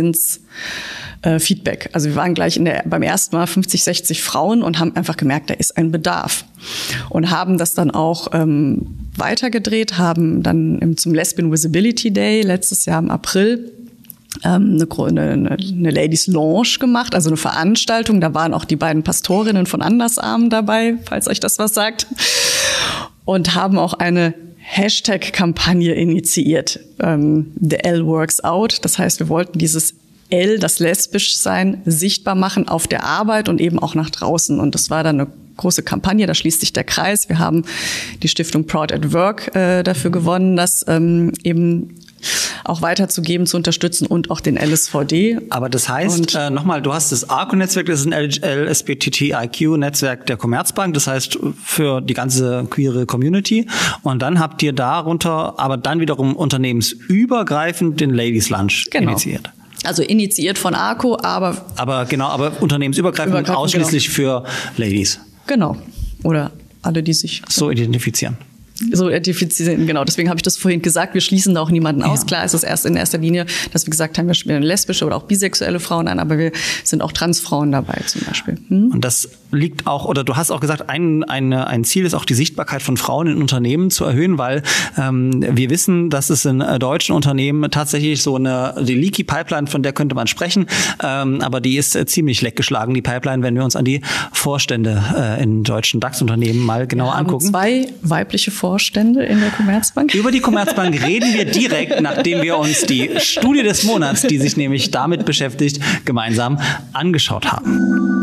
Feedback. Also wir waren gleich beim ersten Mal 50, 60 Frauen und haben einfach gemerkt, da ist ein Bedarf. Und haben das dann auch weitergedreht, haben dann zum Lesbian Visibility Day letztes Jahr im April eine Ladies Lounge gemacht, also eine Veranstaltung. Da waren auch die beiden Pastorinnen von Andersarm dabei, falls euch das was sagt. Und haben auch eine Hashtag-Kampagne initiiert, The L Works Out. Das heißt, wir wollten dieses L, das Lesbischsein, sichtbar machen auf der Arbeit und eben auch nach draußen. Und das war dann eine große Kampagne, da schließt sich der Kreis. Wir haben die Stiftung Proud at Work dafür gewonnen, das eben auch weiterzugeben, zu unterstützen und auch den LSVD. Aber das heißt, nochmal, du hast das ARCO-Netzwerk, das ist ein LSBTTIQ-Netzwerk der Commerzbank, das heißt für die ganze queere Community. Und dann habt ihr darunter aber dann wiederum unternehmensübergreifend den Ladies Lunch initiiert. Also initiiert von ARCO, aber unternehmensübergreifend ausschließlich für Ladies. Genau. Oder alle, die sich so identifizieren. So identifizieren, genau. Deswegen habe ich das vorhin gesagt, wir schließen da auch niemanden aus. Klar ist es erst in erster Linie, dass wir gesagt haben, wir spielen lesbische oder auch bisexuelle Frauen an, aber wir sind auch Transfrauen dabei zum Beispiel. Und das liegt auch, oder du hast auch gesagt, ein Ziel ist auch die Sichtbarkeit von Frauen in Unternehmen zu erhöhen, weil wir wissen, dass es in deutschen Unternehmen tatsächlich die Leaky Pipeline, von der könnte man sprechen, aber die ist ziemlich leckgeschlagen, die Pipeline, wenn wir uns an die Vorstände in deutschen DAX-Unternehmen mal genauer angucken. Wir haben 2 weibliche Vorstände in der Commerzbank. Über die Commerzbank reden wir direkt, nachdem wir uns die Studie des Monats, die sich nämlich damit beschäftigt, gemeinsam angeschaut haben.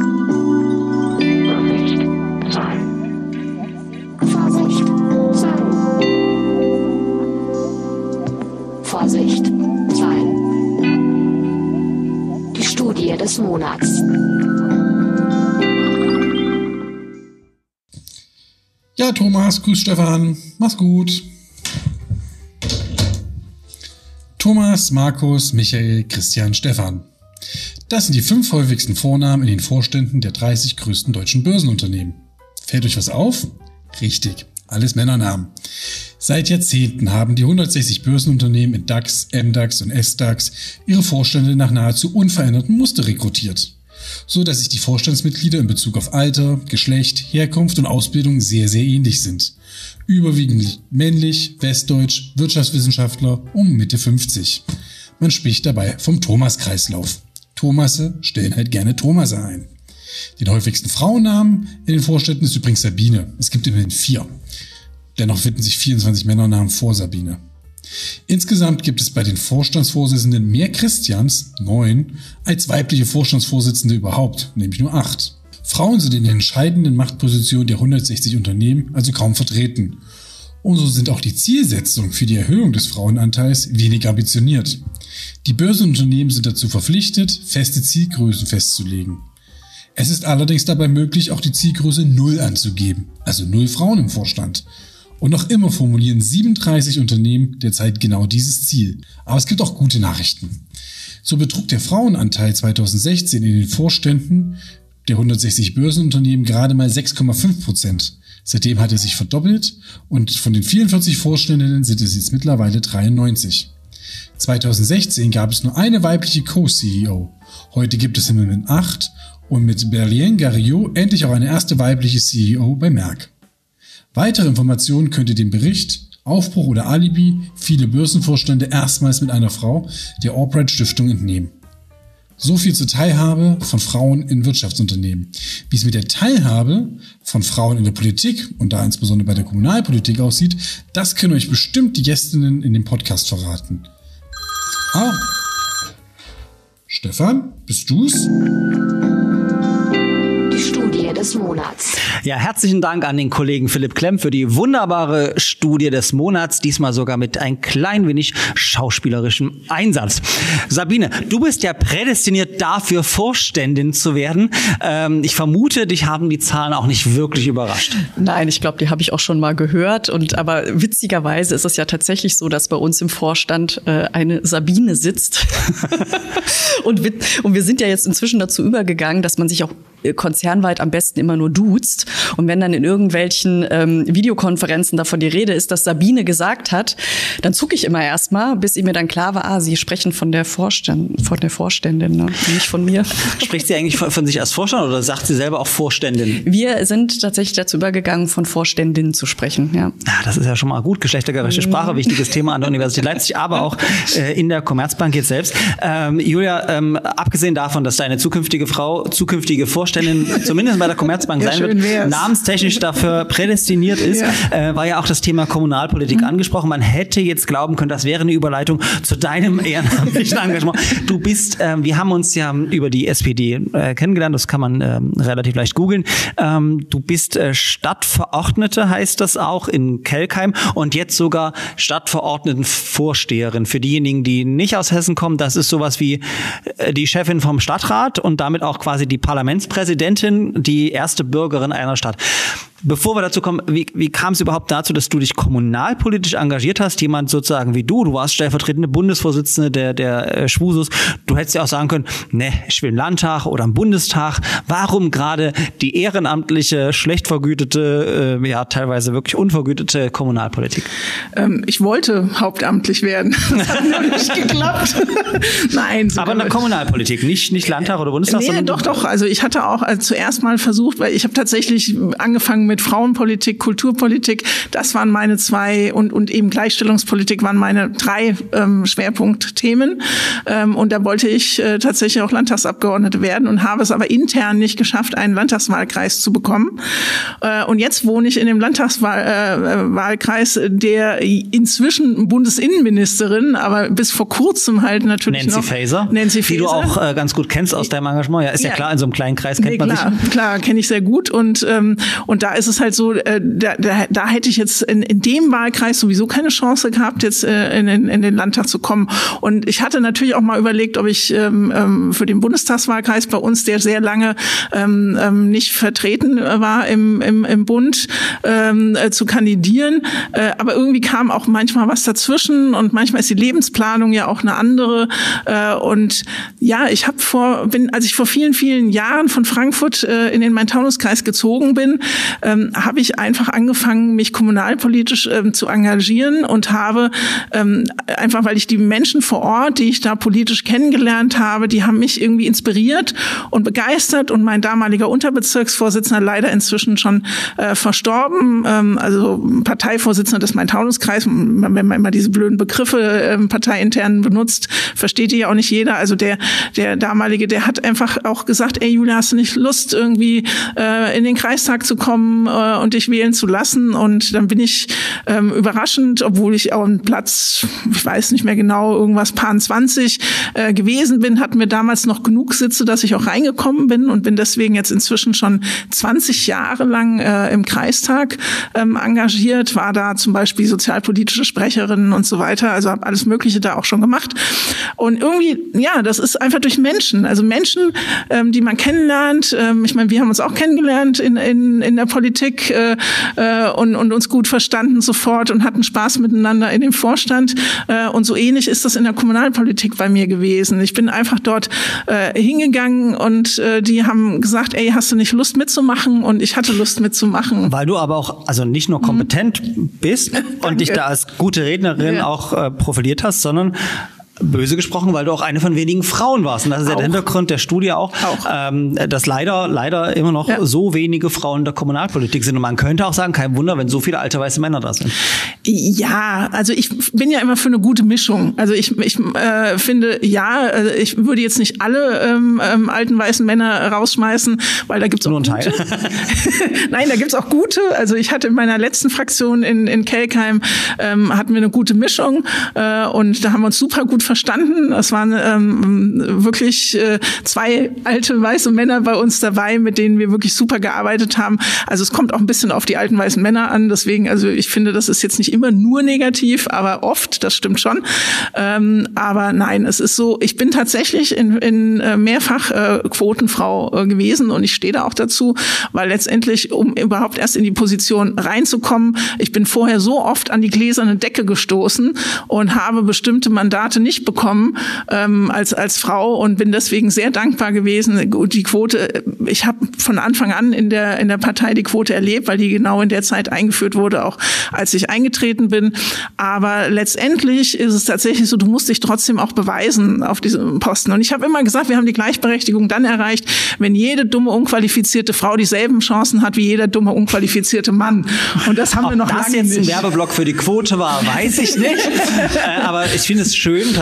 Vorsicht, Zahlen. Die Studie des Monats. Ja, Thomas, grüß Stefan, mach's gut. Thomas, Markus, Michael, Christian, Stefan. Das sind die 5 häufigsten Vornamen in den Vorständen der 30 größten deutschen Börsenunternehmen. Fällt euch was auf? Richtig, alles Männernamen. Seit Jahrzehnten haben die 160 Börsenunternehmen in DAX, MDAX und SDAX ihre Vorstände nach nahezu unverändertem Muster rekrutiert, so dass sich die Vorstandsmitglieder in Bezug auf Alter, Geschlecht, Herkunft und Ausbildung sehr, sehr ähnlich sind. Überwiegend männlich, westdeutsch, Wirtschaftswissenschaftler um Mitte 50. Man spricht dabei vom Thomas-Kreislauf. Thomasse stellen halt gerne Thomasse ein. Den häufigsten Frauennamen in den Vorständen ist übrigens Sabine. Es gibt immerhin 4. Dennoch finden sich 24 Männernamen vor Sabine. Insgesamt gibt es bei den Vorstandsvorsitzenden mehr Christians, 9, als weibliche Vorstandsvorsitzende überhaupt, nämlich nur 8. Frauen sind in den entscheidenden Machtpositionen der 160 Unternehmen also kaum vertreten. Und so sind auch die Zielsetzungen für die Erhöhung des Frauenanteils wenig ambitioniert. Die Börsenunternehmen sind dazu verpflichtet, feste Zielgrößen festzulegen. Es ist allerdings dabei möglich, auch die Zielgröße 0 anzugeben, also 0 Frauen im Vorstand. Und noch immer formulieren 37 Unternehmen derzeit genau dieses Ziel. Aber es gibt auch gute Nachrichten. So betrug der Frauenanteil 2016 in den Vorständen der 160 Börsenunternehmen gerade mal 6,5%. Seitdem hat er sich verdoppelt und von den 44 Vorständinnen sind es jetzt mittlerweile 93. 2016 gab es nur eine weibliche Co-CEO. Heute gibt es immerhin 8 und mit Berlin Gariot endlich auch eine erste weibliche CEO bei Merck. Weitere Informationen könnt ihr dem Bericht Aufbruch oder Alibi, viele Börsenvorstände erstmals mit einer Frau der Albright Stiftung entnehmen. So viel zur Teilhabe von Frauen in Wirtschaftsunternehmen. Wie es mit der Teilhabe von Frauen in der Politik und da insbesondere bei der Kommunalpolitik aussieht, das können euch bestimmt die Gästinnen in dem Podcast verraten. Stefan, bist du's? Studie des Monats. Ja, herzlichen Dank an den Kollegen Philipp Klemm für die wunderbare Studie des Monats, diesmal sogar mit ein klein wenig schauspielerischem Einsatz. Sabine, du bist ja prädestiniert dafür, Vorständin zu werden. Ich vermute, dich haben die Zahlen auch nicht wirklich überrascht. Nein, ich glaube, die habe ich auch schon mal gehört. Aber witzigerweise ist es ja tatsächlich so, dass bei uns im Vorstand eine Sabine sitzt. Und wir sind ja jetzt inzwischen dazu übergegangen, dass man sich auch konzernweit am besten immer nur duzt. Und wenn dann in irgendwelchen Videokonferenzen davon die Rede ist, dass Sabine gesagt hat, dann zucke ich immer erstmal, bis mir dann klar war, sie sprechen von der Vorständin, ne? Nicht von mir. Spricht sie eigentlich von sich als Vorstand oder sagt sie selber auch Vorständin? Wir sind tatsächlich dazu übergegangen, von Vorständin zu sprechen, ja. Ja, das ist ja schon mal gut. Geschlechtergerechte Sprache, wichtiges Thema an der Universität Leipzig, aber auch in der Commerzbank jetzt selbst. Julia, abgesehen davon, dass deine zukünftige Vorständin Vorständin, zumindest bei der Commerzbank sein wird, namenstechnisch dafür prädestiniert ist, war ja auch das Thema Kommunalpolitik angesprochen. Man hätte jetzt glauben können, das wäre eine Überleitung zu deinem ehrenamtlichen Engagement. Du bist, wir haben uns ja über die SPD kennengelernt, das kann man relativ leicht googeln. Du bist Stadtverordnete, heißt das auch, in Kelkheim und jetzt sogar Stadtverordnetenvorsteherin. Für diejenigen, die nicht aus Hessen kommen, das ist sowas wie die Chefin vom Stadtrat und damit auch quasi die Parlamentspräsidentin, die erste Bürgerin einer Stadt. Bevor wir dazu kommen, wie kam es überhaupt dazu, dass du dich kommunalpolitisch engagiert hast? Jemand sozusagen wie du warst stellvertretende Bundesvorsitzende der Schwusus. Du hättest ja auch sagen können, ne, ich will einen Landtag oder einen Bundestag. Warum gerade die ehrenamtliche, schlecht vergütete, teilweise wirklich unvergütete Kommunalpolitik? Ich wollte hauptamtlich werden. Das hat noch nicht geklappt. Nein. Aber in der Kommunalpolitik, nicht Landtag oder Bundestag? Nee, doch. Also ich hatte auch zuerst mal versucht, weil ich habe tatsächlich angefangen mit Frauenpolitik, Kulturpolitik, das waren meine 2 und eben Gleichstellungspolitik waren meine 3 Schwerpunktthemen. Und da wollte ich tatsächlich auch Landtagsabgeordnete werden und habe es aber intern nicht geschafft, einen Landtagswahlkreis zu bekommen. Und jetzt wohne ich in dem Landtagswahlkreis, der inzwischen Bundesinnenministerin, aber bis vor kurzem halt natürlich Nancy Faeser, die du auch ganz gut kennst aus deinem Engagement. Ja, ist ja klar, in so einem kleinen Kreis kennt man sich. Klar, kenne ich sehr gut und da ist es halt so, da hätte ich jetzt in dem Wahlkreis sowieso keine Chance gehabt, jetzt in den Landtag zu kommen. Und ich hatte natürlich auch mal überlegt, ob ich für den Bundestagswahlkreis bei uns, der sehr lange nicht vertreten war im Bund, zu kandidieren. Aber irgendwie kam auch manchmal was dazwischen und manchmal ist die Lebensplanung ja auch eine andere. Und ja, als ich vor vielen, vielen Jahren von Frankfurt in den Main-Taunus-Kreis gezogen bin, habe ich einfach angefangen, mich kommunalpolitisch zu engagieren und habe einfach, weil ich die Menschen vor Ort, die ich da politisch kennengelernt habe, die haben mich irgendwie inspiriert und begeistert und mein damaliger Unterbezirksvorsitzender, leider inzwischen schon verstorben, also Parteivorsitzender des Main-Taunus-Kreis, wenn man immer diese blöden Begriffe parteiintern benutzt, versteht die ja auch nicht jeder, also der damalige, der hat einfach auch gesagt, ey Julia, hast du nicht Lust irgendwie in den Kreistag zu kommen und dich wählen zu lassen. Und dann bin ich überraschend, obwohl ich auch einen Platz, ich weiß nicht mehr genau, irgendwas Paar 20 gewesen bin, hatten wir damals noch genug Sitze, dass ich auch reingekommen bin und bin deswegen jetzt inzwischen schon 20 Jahre lang im Kreistag engagiert, war da zum Beispiel sozialpolitische Sprecherin und so weiter, also habe alles Mögliche da auch schon gemacht. Und irgendwie, ja, das ist einfach durch Menschen, also Menschen, die man kennenlernt. Ich meine, wir haben uns auch kennengelernt in der Politik und uns gut verstanden sofort und hatten Spaß miteinander in dem Vorstand. Und so ähnlich ist das in der Kommunalpolitik bei mir gewesen. Ich bin einfach dort hingegangen und die haben gesagt, ey, hast du nicht Lust mitzumachen? Und ich hatte Lust mitzumachen. Weil du aber auch, also nicht nur kompetent bist und dich da als gute Rednerin auch profiliert hast, sondern böse gesprochen, weil du auch eine von wenigen Frauen warst. Und das ist ja der Hintergrund der Studie auch. Dass leider immer noch so wenige Frauen in der Kommunalpolitik sind. Und man könnte auch sagen, kein Wunder, wenn so viele alte weiße Männer da sind. Ja, also ich bin ja immer für eine gute Mischung. Also ich finde, ich würde jetzt nicht alle alten weißen Männer rausschmeißen, weil da gibt's auch gute. Nein, da gibt's auch gute. Also ich hatte in meiner letzten Fraktion in Kelkheim hatten wir eine gute Mischung und da haben wir uns super gut verstanden. Es waren wirklich 2 alte weiße Männer bei uns dabei, mit denen wir wirklich super gearbeitet haben. Also es kommt auch ein bisschen auf die alten weißen Männer an. Deswegen, also ich finde, das ist jetzt nicht immer nur negativ, aber oft, das stimmt schon. Aber nein, es ist so, ich bin tatsächlich in mehrfach Quotenfrau gewesen und ich stehe da auch dazu, weil letztendlich, um überhaupt erst in die Position reinzukommen, ich bin vorher so oft an die gläserne Decke gestoßen und habe bestimmte Mandate nicht bekommen als Frau und bin deswegen sehr dankbar gewesen. Die Quote, ich habe von Anfang an in der Partei die Quote erlebt, weil die genau in der Zeit eingeführt wurde, auch als ich eingetreten bin. Aber letztendlich ist es tatsächlich so, du musst dich trotzdem auch beweisen auf diesem Posten. Und ich habe immer gesagt, wir haben die Gleichberechtigung dann erreicht, wenn jede dumme, unqualifizierte Frau dieselben Chancen hat wie jeder dumme, unqualifizierte Mann. Und das haben wir noch lange nicht. Ob das jetzt ein Werbeblock für die Quote war, weiß ich nicht. Aber ich finde es schön,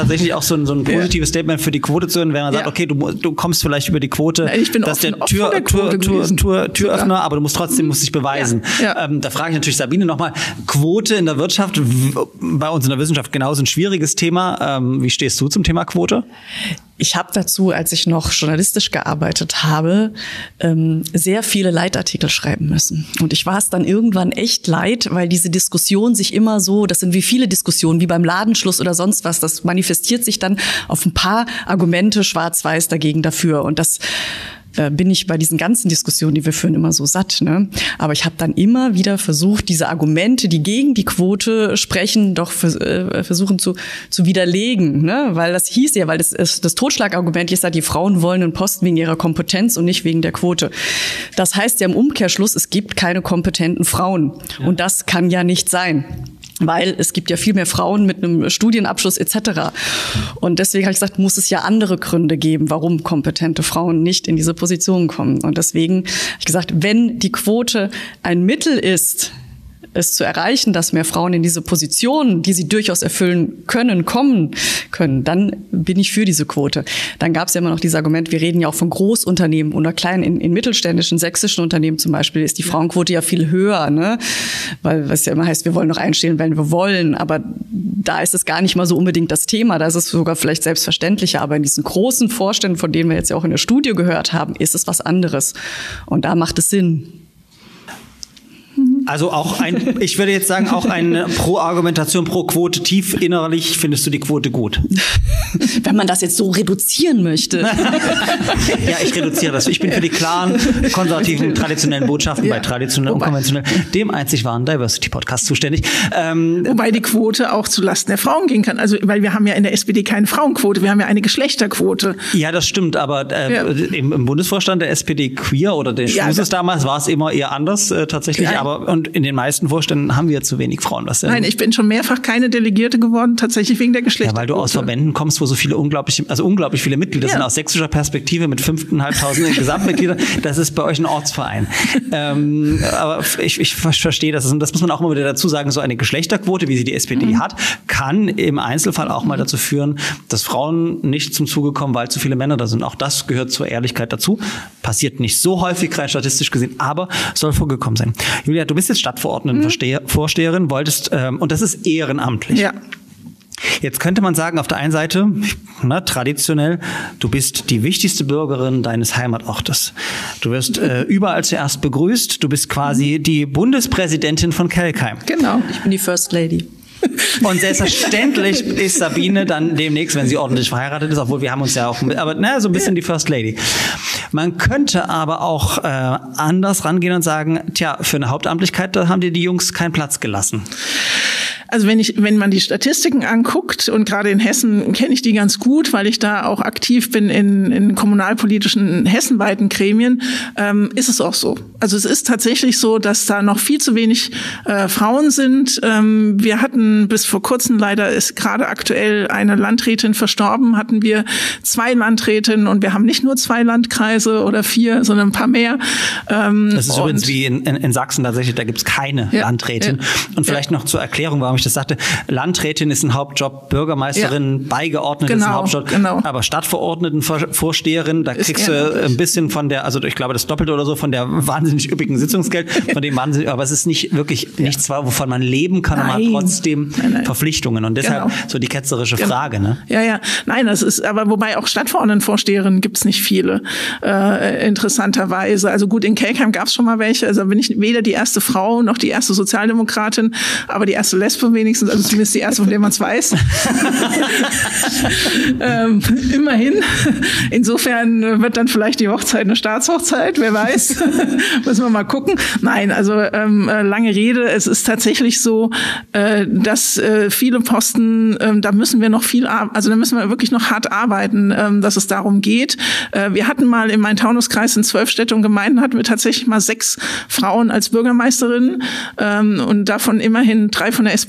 tatsächlich auch so ein positives Statement für die Quote zu hören, wenn man sagt, okay, du kommst vielleicht über die Quote, ich bin dass der Türöffner, aber du musst dich beweisen. Ja. Da frage ich natürlich Sabine nochmal, Quote in der Wirtschaft, bei uns in der Wissenschaft genauso ein schwieriges Thema. Wie stehst du zum Thema Quote? Ich habe dazu, als ich noch journalistisch gearbeitet habe, sehr viele Leitartikel schreiben müssen. Und ich war es dann irgendwann echt leid, weil diese Diskussion sich immer so, das sind wie viele Diskussionen, wie beim Ladenschluss oder sonst was, das manifestiert sich dann auf ein paar Argumente schwarz-weiß dagegen dafür. Und das bin ich bei diesen ganzen Diskussionen, die wir führen, immer so satt, ne? Aber ich habe dann immer wieder versucht, diese Argumente, die gegen die Quote sprechen, doch versuchen zu widerlegen, ne? Weil das hieß ja, weil das Totschlagargument ist ja, die Frauen wollen einen Posten wegen ihrer Kompetenz und nicht wegen der Quote. Das heißt ja im Umkehrschluss, es gibt keine kompetenten Frauen. Ja. Und das kann ja nicht sein. Weil es gibt ja viel mehr Frauen mit einem Studienabschluss etc. Und deswegen habe ich gesagt, muss es ja andere Gründe geben, warum kompetente Frauen nicht in diese Position kommen. Und deswegen habe ich gesagt, wenn die Quote ein Mittel ist, es zu erreichen, dass mehr Frauen in diese Positionen, die sie durchaus erfüllen können, kommen können, dann bin ich für diese Quote. Dann gab es ja immer noch dieses Argument, wir reden ja auch von Großunternehmen oder kleinen, in mittelständischen, sächsischen Unternehmen zum Beispiel, ist die Frauenquote ja viel höher, ne? Weil was ja immer heißt, wir wollen noch einstellen, wenn wir wollen, aber da ist es gar nicht mal so unbedingt das Thema, da ist es sogar vielleicht selbstverständlicher, aber in diesen großen Vorständen, von denen wir jetzt ja auch in der Studie gehört haben, ist es was anderes. Und da macht es Sinn. Also ich würde jetzt sagen, auch eine Pro-Argumentation, pro Quote, tief innerlich findest du die Quote gut. Wenn man das jetzt so reduzieren möchte. Ja, ich reduziere das. Ich bin für die klaren, konservativen, traditionellen Botschaften bei traditionell und konventionell, dem einzig wahren Diversity-Podcast zuständig. Wobei die Quote auch zulasten der Frauen gehen kann. Also, weil wir haben ja in der SPD keine Frauenquote, wir haben ja eine Geschlechterquote. Ja, das stimmt, aber im Bundesvorstand der SPD Queer oder der Schwuses damals war es immer eher anders tatsächlich, und in den meisten Vorständen haben wir zu wenig Frauen. Nein, ich bin schon mehrfach keine Delegierte geworden, tatsächlich wegen der Geschlechterquote. Ja, weil du aus Verbänden kommst, wo so viele unglaublich viele Mitglieder sind, aus sächsischer Perspektive mit 5.500 Gesamtmitgliedern. Das ist bei euch ein Ortsverein. Aber ich verstehe das. Und das muss man auch mal wieder dazu sagen, so eine Geschlechterquote, wie sie die SPD hat, kann im Einzelfall auch mal dazu führen, dass Frauen nicht zum Zuge kommen, weil zu viele Männer da sind. Auch das gehört zur Ehrlichkeit dazu. Passiert nicht so häufig, rein statistisch gesehen, aber soll vorgekommen sein. Julia, du bist jetzt Stadtverordnetenvorsteherin, wolltest, und das ist ehrenamtlich. Ja. Jetzt könnte man sagen, auf der einen Seite, traditionell, du bist die wichtigste Bürgerin deines Heimatortes. Du wirst überall zuerst begrüßt. Du bist quasi die Bundespräsidentin von Kelkheim. Genau. Ich bin die First Lady. Und selbstverständlich ist Sabine dann demnächst, wenn sie ordentlich verheiratet ist, obwohl wir haben uns ja auch, aber so ein bisschen die First Lady. Man könnte aber auch anders rangehen und sagen, für eine Hauptamtlichkeit, da haben dir die Jungs keinen Platz gelassen. Also wenn man die Statistiken anguckt, und gerade in Hessen kenne ich die ganz gut, weil ich da auch aktiv bin in kommunalpolitischen hessenweiten Gremien, ist es auch so. Also es ist tatsächlich so, dass da noch viel zu wenig Frauen sind. Wir hatten bis vor kurzem, leider ist gerade aktuell eine Landrätin verstorben, hatten wir 2 Landrätinnen, und wir haben nicht nur 2 Landkreise oder 4, sondern ein paar mehr. Das ist übrigens wie in Sachsen tatsächlich, da gibt es keine Landrätin. Und vielleicht noch zur Erklärung, warum ich das sagte, Landrätin ist ein Hauptjob, Bürgermeisterin, Beigeordnete ist ein Hauptjob, aber Stadtverordnetenvorsteherin, da kriegst du ein bisschen von der, also ich glaube das Doppelte oder so, von der wahnsinnig üppigen Sitzungsgeld, von dem wahnsinnig, aber es ist nicht wirklich nichts, wovon man leben kann, aber man hat trotzdem Verpflichtungen, und deshalb so die ketzerische Frage, ne? Ja. Nein, das ist, aber wobei auch Stadtverordnetenvorsteherinnen gibt's nicht viele, interessanterweise. Also gut, in Kelkheim gab's schon mal welche, also bin ich weder die erste Frau noch die erste Sozialdemokratin, aber die erste Lesbe wenigstens, also zumindest die erste, von der man es weiß. Immerhin. Insofern wird dann vielleicht die Hochzeit eine Staatshochzeit, wer weiß. Müssen wir mal gucken. Nein, also lange Rede. Es ist tatsächlich so, dass viele Posten, da müssen wir noch da müssen wir wirklich noch hart arbeiten, dass es darum geht. Wir hatten mal in Main-Taunus-Kreis in 12 Städte und Gemeinden hatten wir tatsächlich mal 6 Frauen als Bürgermeisterinnen, und davon immerhin 3 von der SPD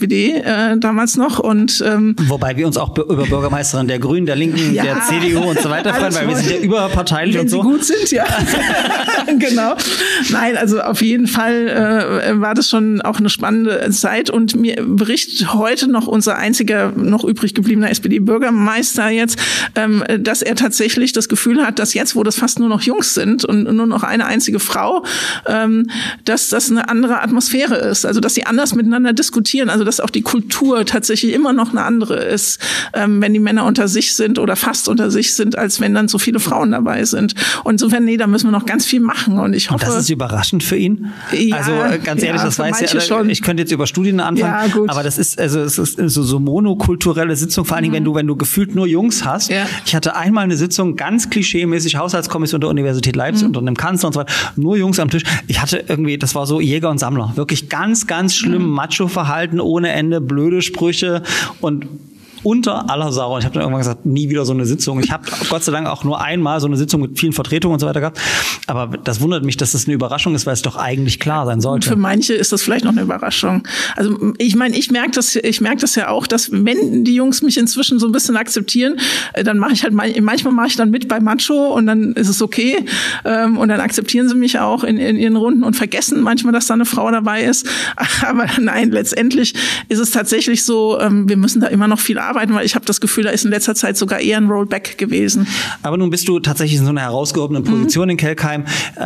SPD damals noch. Und wobei wir uns auch über Bürgermeisterin der Grünen, der Linken, der CDU und so weiter freuen, weil wir sind ja überparteilich wenn und so. Sie gut sind, ja. Genau. Nein, also auf jeden Fall war das schon auch eine spannende Zeit. Und mir berichtet heute noch unser einziger noch übrig gebliebener SPD-Bürgermeister jetzt, dass er tatsächlich das Gefühl hat, dass jetzt, wo das fast nur noch Jungs sind und nur noch eine einzige Frau, dass das eine andere Atmosphäre ist. Also dass sie anders miteinander diskutieren. Also dass auch die Kultur tatsächlich immer noch eine andere ist, wenn die Männer unter sich sind oder fast unter sich sind, als wenn dann so viele Frauen dabei sind. Und insofern, nee, da müssen wir noch ganz viel machen. Und ich hoffe. Und das ist überraschend für ihn? Ja, also ganz ehrlich, das weiß ja, schon. Ich könnte jetzt über Studien anfangen, ja, gut. aber das ist, also es ist so monokulturelle Sitzung, vor allen Dingen, wenn du gefühlt nur Jungs hast. Ja. Ich hatte einmal eine Sitzung, ganz klischeemäßig, Haushaltskommission der Universität Leipzig unter einem Kanzler und so weiter, nur Jungs am Tisch. Ich hatte irgendwie, das war so Jäger und Sammler. Wirklich ganz, ganz schlimm Macho-Verhalten ohne Ende, blöde Sprüche und unter aller Sau. Und ich habe dann irgendwann gesagt, nie wieder so eine Sitzung. Ich habe Gott sei Dank auch nur einmal so eine Sitzung mit vielen Vertretungen und so weiter gehabt. Aber das wundert mich, dass das eine Überraschung ist, weil es doch eigentlich klar sein sollte. Und für manche ist das vielleicht noch eine Überraschung. Also ich meine, ich merke das ja auch, dass wenn die Jungs mich inzwischen so ein bisschen akzeptieren, dann mache ich halt manchmal mache ich dann mit bei Macho und dann ist es okay. Und dann akzeptieren sie mich auch in ihren Runden und vergessen manchmal, dass da eine Frau dabei ist. Aber nein, letztendlich ist es tatsächlich so, wir müssen da immer noch viel arbeiten, weil ich habe das Gefühl, da ist in letzter Zeit sogar eher ein Rollback gewesen. Aber nun bist du tatsächlich in so einer herausgehobenen Position in Kelkheim.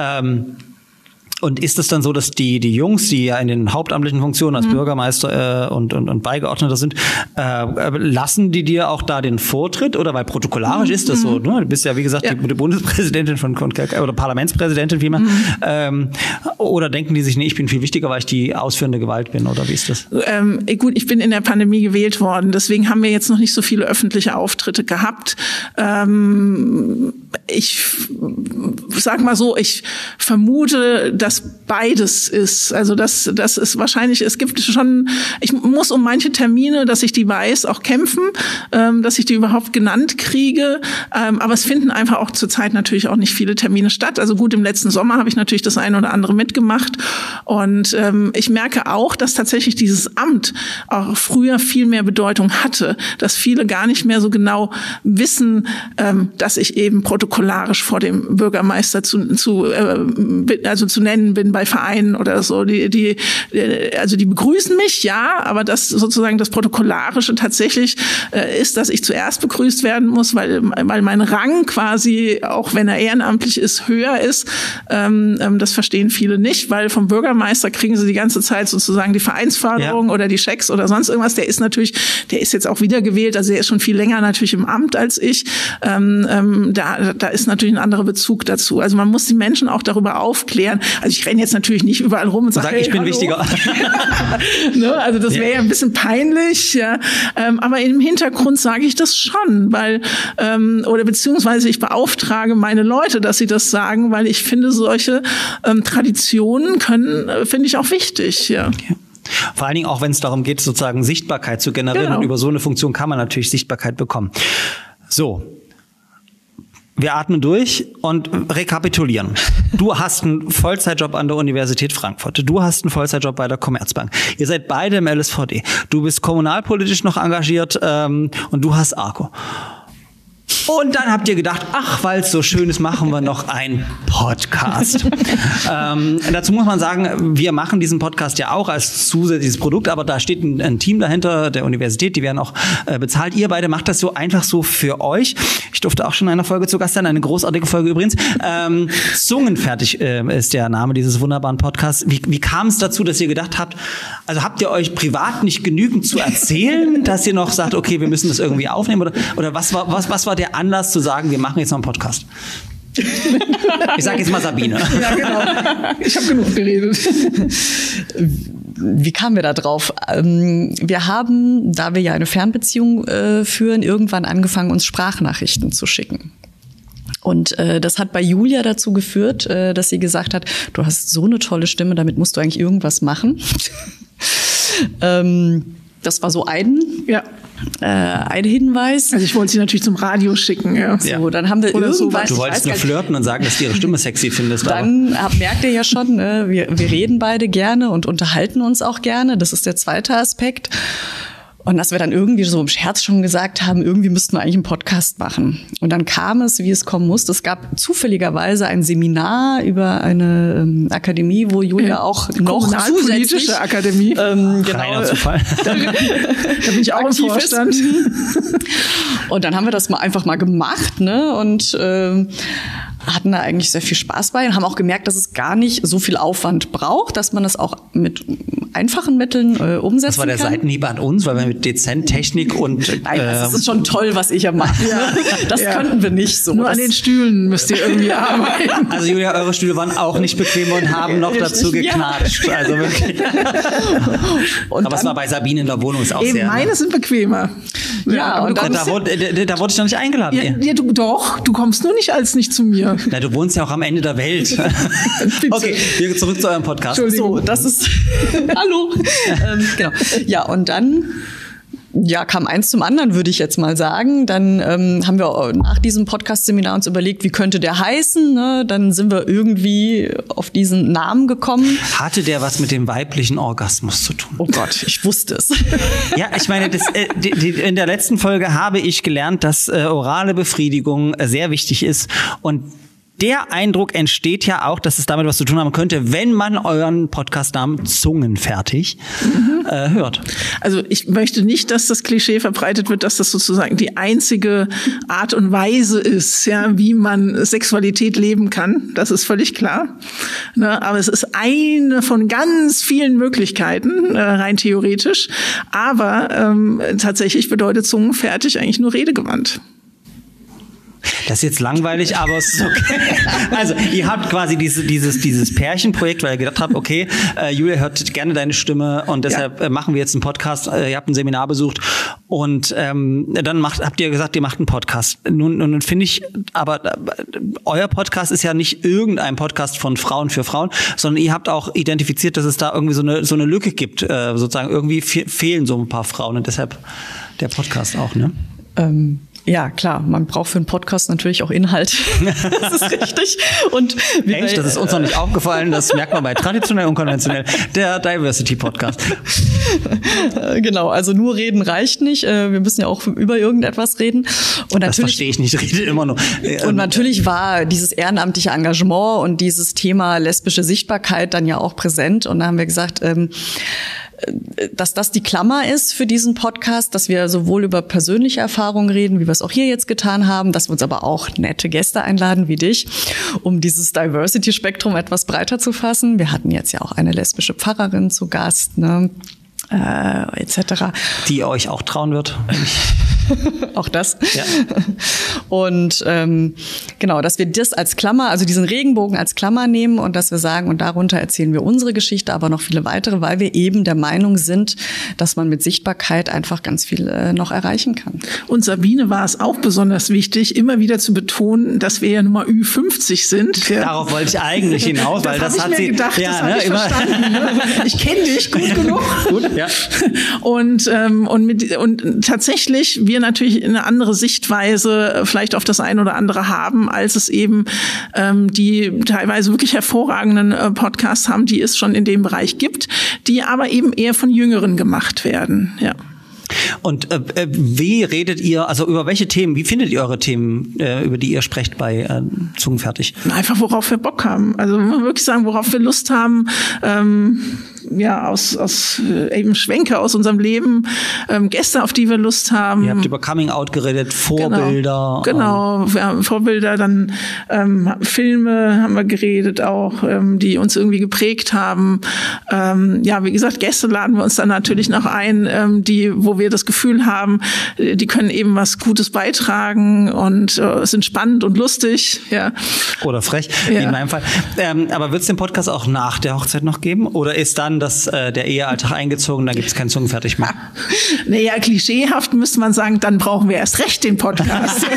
Und ist es dann so, dass die Jungs, die ja in den hauptamtlichen Funktionen als Bürgermeister und Beigeordneter sind, lassen die dir auch da den Vortritt? Oder weil protokollarisch ist das so, ne? Du bist ja, wie gesagt, die Bundespräsidentin von Kelkheim oder Parlamentspräsidentin vielmehr. Oder denken die sich, nee, ich bin viel wichtiger, weil ich die ausführende Gewalt bin? Oder wie ist das? Gut, ich bin in der Pandemie gewählt worden. Deswegen haben wir jetzt noch nicht so viele öffentliche Auftritte gehabt. Ich sag mal so, ich vermute, dass beides ist. Also das ist wahrscheinlich, es gibt schon, ich muss um manche Termine, dass ich die weiß, auch kämpfen, dass ich die überhaupt genannt kriege. Aber es finden einfach auch zurzeit natürlich auch nicht viele Termine statt. Also gut, im letzten Sommer habe ich natürlich das eine oder andere mitgemacht. Und ich merke auch, dass tatsächlich dieses Amt auch früher viel mehr Bedeutung hatte, dass viele gar nicht mehr so genau wissen, dass ich eben protokollarisch vor dem Bürgermeister zu nennen bin bei Vereinen oder so. Die begrüßen mich, ja, aber das sozusagen das Protokollarische tatsächlich ist, dass ich zuerst begrüßt werden muss, weil mein Rang quasi, auch wenn er ehrenamtlich ist, höher ist. Das verstehen viele nicht, weil vom Bürgermeister kriegen sie die ganze Zeit sozusagen die Vereinsförderung oder die Schecks oder sonst irgendwas. Der ist jetzt auch wiedergewählt, also er ist schon viel länger natürlich im Amt als ich. Da ist natürlich ein anderer Bezug dazu. Also man muss die Menschen auch darüber aufklären. Also ich renne jetzt natürlich nicht überall rum und sage, ich bin wichtiger. Ne, also das wäre ja ein bisschen peinlich. Ja. Aber im Hintergrund sage ich das schon, weil oder beziehungsweise ich beauftrage meine Leute, dass sie das sagen, weil ich finde, solche Traditionen finde ich auch wichtig. Ja. Okay. Vor allen Dingen auch, wenn es darum geht, sozusagen Sichtbarkeit zu generieren. Genau. Und über so eine Funktion kann man natürlich Sichtbarkeit bekommen. So. Wir atmen durch und rekapitulieren. Du hast einen Vollzeitjob an der Universität Frankfurt. Du hast einen Vollzeitjob bei der Commerzbank. Ihr seid beide im LSVD. Du bist kommunalpolitisch noch engagiert und du hast ARCO. Und dann habt ihr gedacht, ach, weil es so schön ist, machen wir noch einen Podcast. Dazu muss man sagen, wir machen diesen Podcast ja auch als zusätzliches Produkt, aber da steht ein Team dahinter der Universität, die werden auch bezahlt. Ihr beide macht das so einfach so für euch. Ich durfte auch schon in einer Folge zu Gast sein, eine großartige Folge übrigens. Zungenfertig ist der Name dieses wunderbaren Podcasts. Wie kam es dazu, dass ihr gedacht habt, also habt ihr euch privat nicht genügend zu erzählen, dass ihr noch sagt, okay, wir müssen das irgendwie aufnehmen? Oder was war der Anlass zu sagen, wir machen jetzt noch einen Podcast? Ich sage jetzt mal Sabine. Ja, genau. Ich habe genug geredet. Wie kamen wir da drauf? Wir haben, da wir ja eine Fernbeziehung führen, irgendwann angefangen, uns Sprachnachrichten zu schicken. Und das hat bei Julia dazu geführt, dass sie gesagt hat, du hast so eine tolle Stimme, damit musst du eigentlich irgendwas machen. Das war so ein ein Hinweis. Also ich wollte sie natürlich zum Radio schicken. Ja. So, dann haben wir Oder irgendwann... Du wolltest nur flirten und sagen, dass du ihre Stimme sexy findest. Dann merkt ihr ja schon, ne, wir reden beide gerne und unterhalten uns auch gerne. Das ist der zweite Aspekt. Und dass wir dann irgendwie so im Scherz schon gesagt haben, irgendwie müssten wir eigentlich einen Podcast machen. Und dann kam es, wie es kommen musste. Es gab zufälligerweise ein Seminar über eine Akademie, wo Julia auch noch Kommunalpolitische Akademie. Genau, Reiner Zufall. Da bin ich auch im Vorstand. Und dann haben wir das einfach mal gemacht, ne? Und hatten da eigentlich sehr viel Spaß bei und haben auch gemerkt, dass es gar nicht so viel Aufwand braucht, dass man das auch mit einfachen Mitteln umsetzen kann. Das war der Seitenhieb an uns, weil wir mit dezent Technik und... Nein, das ist schon toll, was ich ja mache. Ja. Das könnten wir nicht so. Nur an den Stühlen müsst ihr irgendwie arbeiten. Also Julia, eure Stühle waren auch nicht bequem und haben noch dazu geknatscht. Also wirklich. Aber es war bei Sabine in der Wohnung ist auch Eben, sehr... meine sind bequemer. Ja, und Da wurde ich noch nicht eingeladen. Ja, du kommst nur nicht zu mir. Na, du wohnst ja auch am Ende der Welt. Okay, wir zurück zu eurem Podcast. So, das ist... Hallo. Genau. Ja, und dann... Ja, kam eins zum anderen, würde ich jetzt mal sagen. Dann haben wir nach diesem Podcast-Seminar uns überlegt, wie könnte der heißen. Ne? Dann sind wir irgendwie auf diesen Namen gekommen. Hatte der was mit dem weiblichen Orgasmus zu tun? Oh Gott, ich wusste es. Ja, ich meine, in der letzten Folge habe ich gelernt, dass orale Befriedigung sehr wichtig ist. Und der Eindruck entsteht ja auch, dass es damit was zu tun haben könnte, wenn man euren Podcast-Namen Zungenfertig hört. Also ich möchte nicht, dass das Klischee verbreitet wird, dass das sozusagen die einzige Art und Weise ist, ja, wie man Sexualität leben kann. Das ist völlig klar. Ne, aber es ist eine von ganz vielen Möglichkeiten, rein theoretisch. Aber tatsächlich bedeutet Zungenfertig eigentlich nur redegewandt. Das ist jetzt langweilig, aber es ist okay. Also, ihr habt quasi dieses Pärchenprojekt, weil ihr gedacht habt, okay, Julia hört gerne deine Stimme und deshalb machen wir jetzt einen Podcast. Ihr habt ein Seminar besucht und dann habt ihr gesagt, ihr macht einen Podcast. Nun finde ich, aber euer Podcast ist ja nicht irgendein Podcast von Frauen für Frauen, sondern ihr habt auch identifiziert, dass es da irgendwie so eine Lücke gibt. Sozusagen irgendwie fehlen so ein paar Frauen und deshalb der Podcast auch, ne? Ja, klar, man braucht für einen Podcast natürlich auch Inhalt. Das ist richtig. Und echt, das ist uns noch nicht aufgefallen. Das merkt man bei traditionell und konventionell, der Diversity-Podcast. Genau, also nur reden reicht nicht. Wir müssen ja auch über irgendetwas reden. Und das verstehe ich nicht, rede immer nur. Und natürlich war dieses ehrenamtliche Engagement und dieses Thema lesbische Sichtbarkeit dann ja auch präsent. Und da haben wir gesagt, dass das die Klammer ist für diesen Podcast, dass wir sowohl über persönliche Erfahrungen reden, wie wir es auch hier jetzt getan haben, dass wir uns aber auch nette Gäste einladen wie dich, um dieses Diversity-Spektrum etwas breiter zu fassen. Wir hatten jetzt ja auch eine lesbische Pfarrerin zu Gast, ne? Etc. Die ihr euch auch trauen wird. Auch das. Ja. Und genau, dass wir das als Klammer, also diesen Regenbogen als Klammer nehmen und dass wir sagen, und darunter erzählen wir unsere Geschichte, aber noch viele weitere, weil wir eben der Meinung sind, dass man mit Sichtbarkeit einfach ganz viel noch erreichen kann. Und Sabine war es auch besonders wichtig, immer wieder zu betonen, dass wir ja nun mal Ü50 sind. Ja. Darauf wollte ich eigentlich hinaus, weil das hat sie gedacht, ja, das habe ich verstanden. Ne? Ich kenne dich gut genug. Gut, ja. Und tatsächlich wir natürlich eine andere Sichtweise vielleicht auf das eine oder andere haben, als es eben die teilweise wirklich hervorragenden Podcasts haben, die es schon in dem Bereich gibt, die aber eben eher von Jüngeren gemacht werden. Ja. Und wie redet ihr, also über welche Themen, wie findet ihr eure Themen, über die ihr sprecht bei Zungenfertig? Einfach, worauf wir Bock haben. Also wirklich sagen, worauf wir Lust haben, ja, aus eben Schwenke aus unserem Leben, Gäste, auf die wir Lust haben. Ihr habt über Coming Out geredet, Vorbilder. Genau, wir haben Vorbilder, dann Filme haben wir geredet auch, die uns irgendwie geprägt haben. Ja, wie gesagt, Gäste laden wir uns dann natürlich noch ein, wo wir das Gefühl haben, die können eben was Gutes beitragen und sind spannend und lustig. Ja. Oder frech, wie in meinem Fall. Aber wird es den Podcast auch nach der Hochzeit noch geben? Oder ist dann der Ehealltag eingezogen, da gibt es kein Zungenfertig mehr? Naja, klischeehaft müsste man sagen, dann brauchen wir erst recht den Podcast.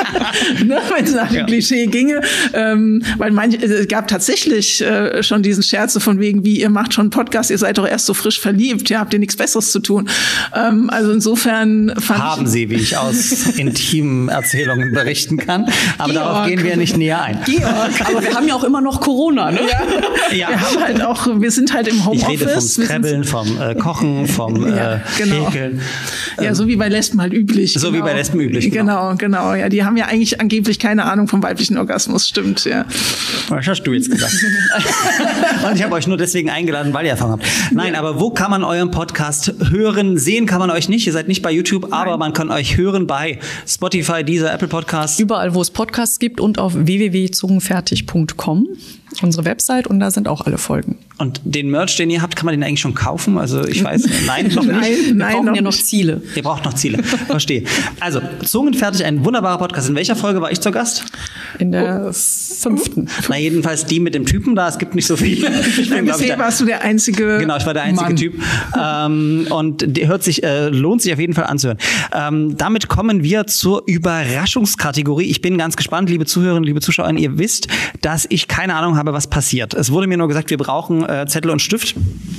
Ne, wenn es nach dem Klischee ginge. Weil es gab tatsächlich schon diesen Scherz von wegen, wie ihr macht schon einen Podcast, ihr seid doch erst so frisch verliebt, habt ihr nichts Besseres zu tun. Also insofern haben Sie, wie ich aus intimen Erzählungen berichten kann. Aber Georg, darauf gehen wir nicht näher ein. Georg, aber wir haben ja auch immer noch Corona, ne? Ja. Wir haben halt auch, wir sind halt im Homeoffice. Ich rede vom Scrabbeln, vom Kochen, vom Häkeln. Ja, so wie bei Lesben halt üblich. So wie bei Lesben üblich, genau. Ja, die haben ja eigentlich angeblich keine Ahnung vom weiblichen Orgasmus, stimmt, ja. Was hast du jetzt gesagt? Und ich habe euch nur deswegen eingeladen, weil ihr Erfahrung habt. Nein, aber wo kann man euren Podcast hören? Sehen kann man euch nicht. Ihr seid nicht bei YouTube, aber man kann euch hören bei Spotify, Deezer, Apple Podcasts. Überall, wo es Podcasts gibt und auf www.zungenfertig.com, unsere Website, und da sind auch alle Folgen. Und den Merch, den ihr habt, kann man den eigentlich schon kaufen? Also ich weiß, nein, noch nicht. Wir brauchen ja noch Ziele. Ihr braucht noch Ziele, verstehe. Also, Zungenfertig, ein wunderbarer Podcast. In welcher Folge war ich zu Gast? In der 5. Na, jedenfalls die mit dem Typen da. Es gibt nicht so viele. Bisher warst du der einzige Genau, ich war der einzige Mann. Typ. Und lohnt sich auf jeden Fall anzuhören. Damit kommen wir zur Überraschungskategorie. Ich bin ganz gespannt, liebe Zuhörerinnen, liebe Zuschauer. Ihr wisst, dass ich keine Ahnung habe, was passiert. Es wurde mir nur gesagt, wir brauchen Zettel und Stift.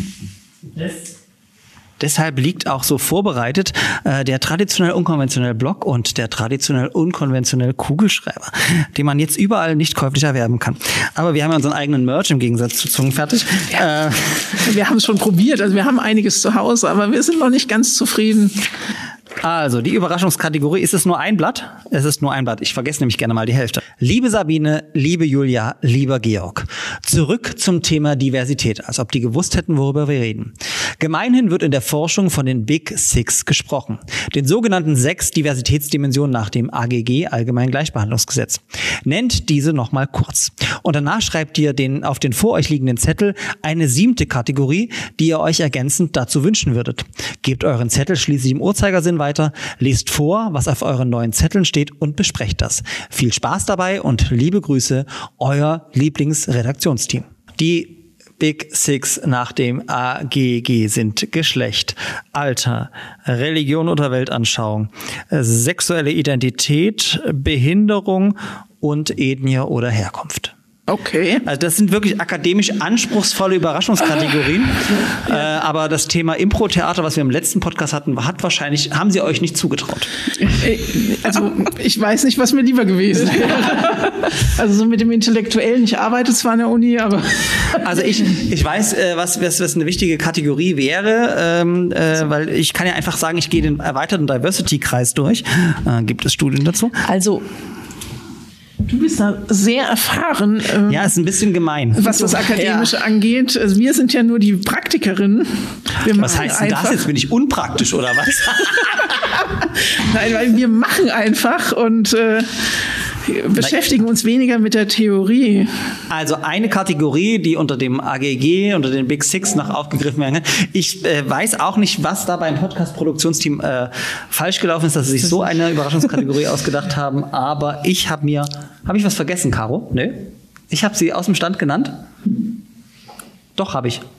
Deshalb liegt auch so vorbereitet der traditionell unkonventionelle Block und der traditionell unkonventionelle Kugelschreiber, den man jetzt überall nicht käuflich erwerben kann. Aber wir haben ja unseren eigenen Merch im Gegensatz zu Zungenfertig. Wir haben es schon probiert, also wir haben einiges zu Hause, aber wir sind noch nicht ganz zufrieden. Also, die Überraschungskategorie, ist es nur ein Blatt? Es ist nur ein Blatt. Ich vergesse nämlich gerne mal die Hälfte. Liebe Sabine, liebe Julia, lieber Georg. Zurück zum Thema Diversität, als ob die gewusst hätten, worüber wir reden. Gemeinhin wird in der Forschung von den Big Six gesprochen. Den sogenannten 6 Diversitätsdimensionen nach dem AGG, Allgemeinen Gleichbehandlungsgesetz. Nennt diese nochmal kurz. Und danach schreibt ihr auf den vor euch liegenden Zettel eine 7. Kategorie, die ihr euch ergänzend dazu wünschen würdet. Gebt euren Zettel schließlich im Uhrzeigersinn weiter, lest vor, was auf euren neuen Zetteln steht und besprecht das. Viel Spaß dabei und liebe Grüße, euer Lieblingsredaktionsteam. Die Big Six nach dem AGG sind Geschlecht, Alter, Religion oder Weltanschauung, sexuelle Identität, Behinderung und Ethnie oder Herkunft. Okay. Also das sind wirklich akademisch anspruchsvolle Überraschungskategorien. Aber das Thema Impro-Theater, was wir im letzten Podcast hatten, haben sie euch nicht zugetraut. Also ich weiß nicht, was mir lieber gewesen wäre. Also so mit dem Intellektuellen, ich arbeite zwar an der Uni, aber... Also ich weiß, was eine wichtige Kategorie wäre, weil ich kann ja einfach sagen, ich gehe den erweiterten Diversity-Kreis durch. Gibt es Studien dazu? Also... Du bist da sehr erfahren. Ja, ist ein bisschen gemein. Was das Akademische angeht. Also wir sind ja nur die Praktikerinnen. Was heißt denn das jetzt? Bin ich unpraktisch oder was? Nein, weil wir machen einfach und beschäftigen uns weniger mit der Theorie. Also eine Kategorie, die unter dem AGG, unter den Big Six noch aufgegriffen werden kann. Ich weiß auch nicht, was da beim Podcast-Produktionsteam falsch gelaufen ist, dass sie sich so eine Überraschungskategorie ausgedacht haben. Aber habe ich was vergessen, Caro? Nö. Ich habe sie aus dem Stand genannt. Doch, habe ich.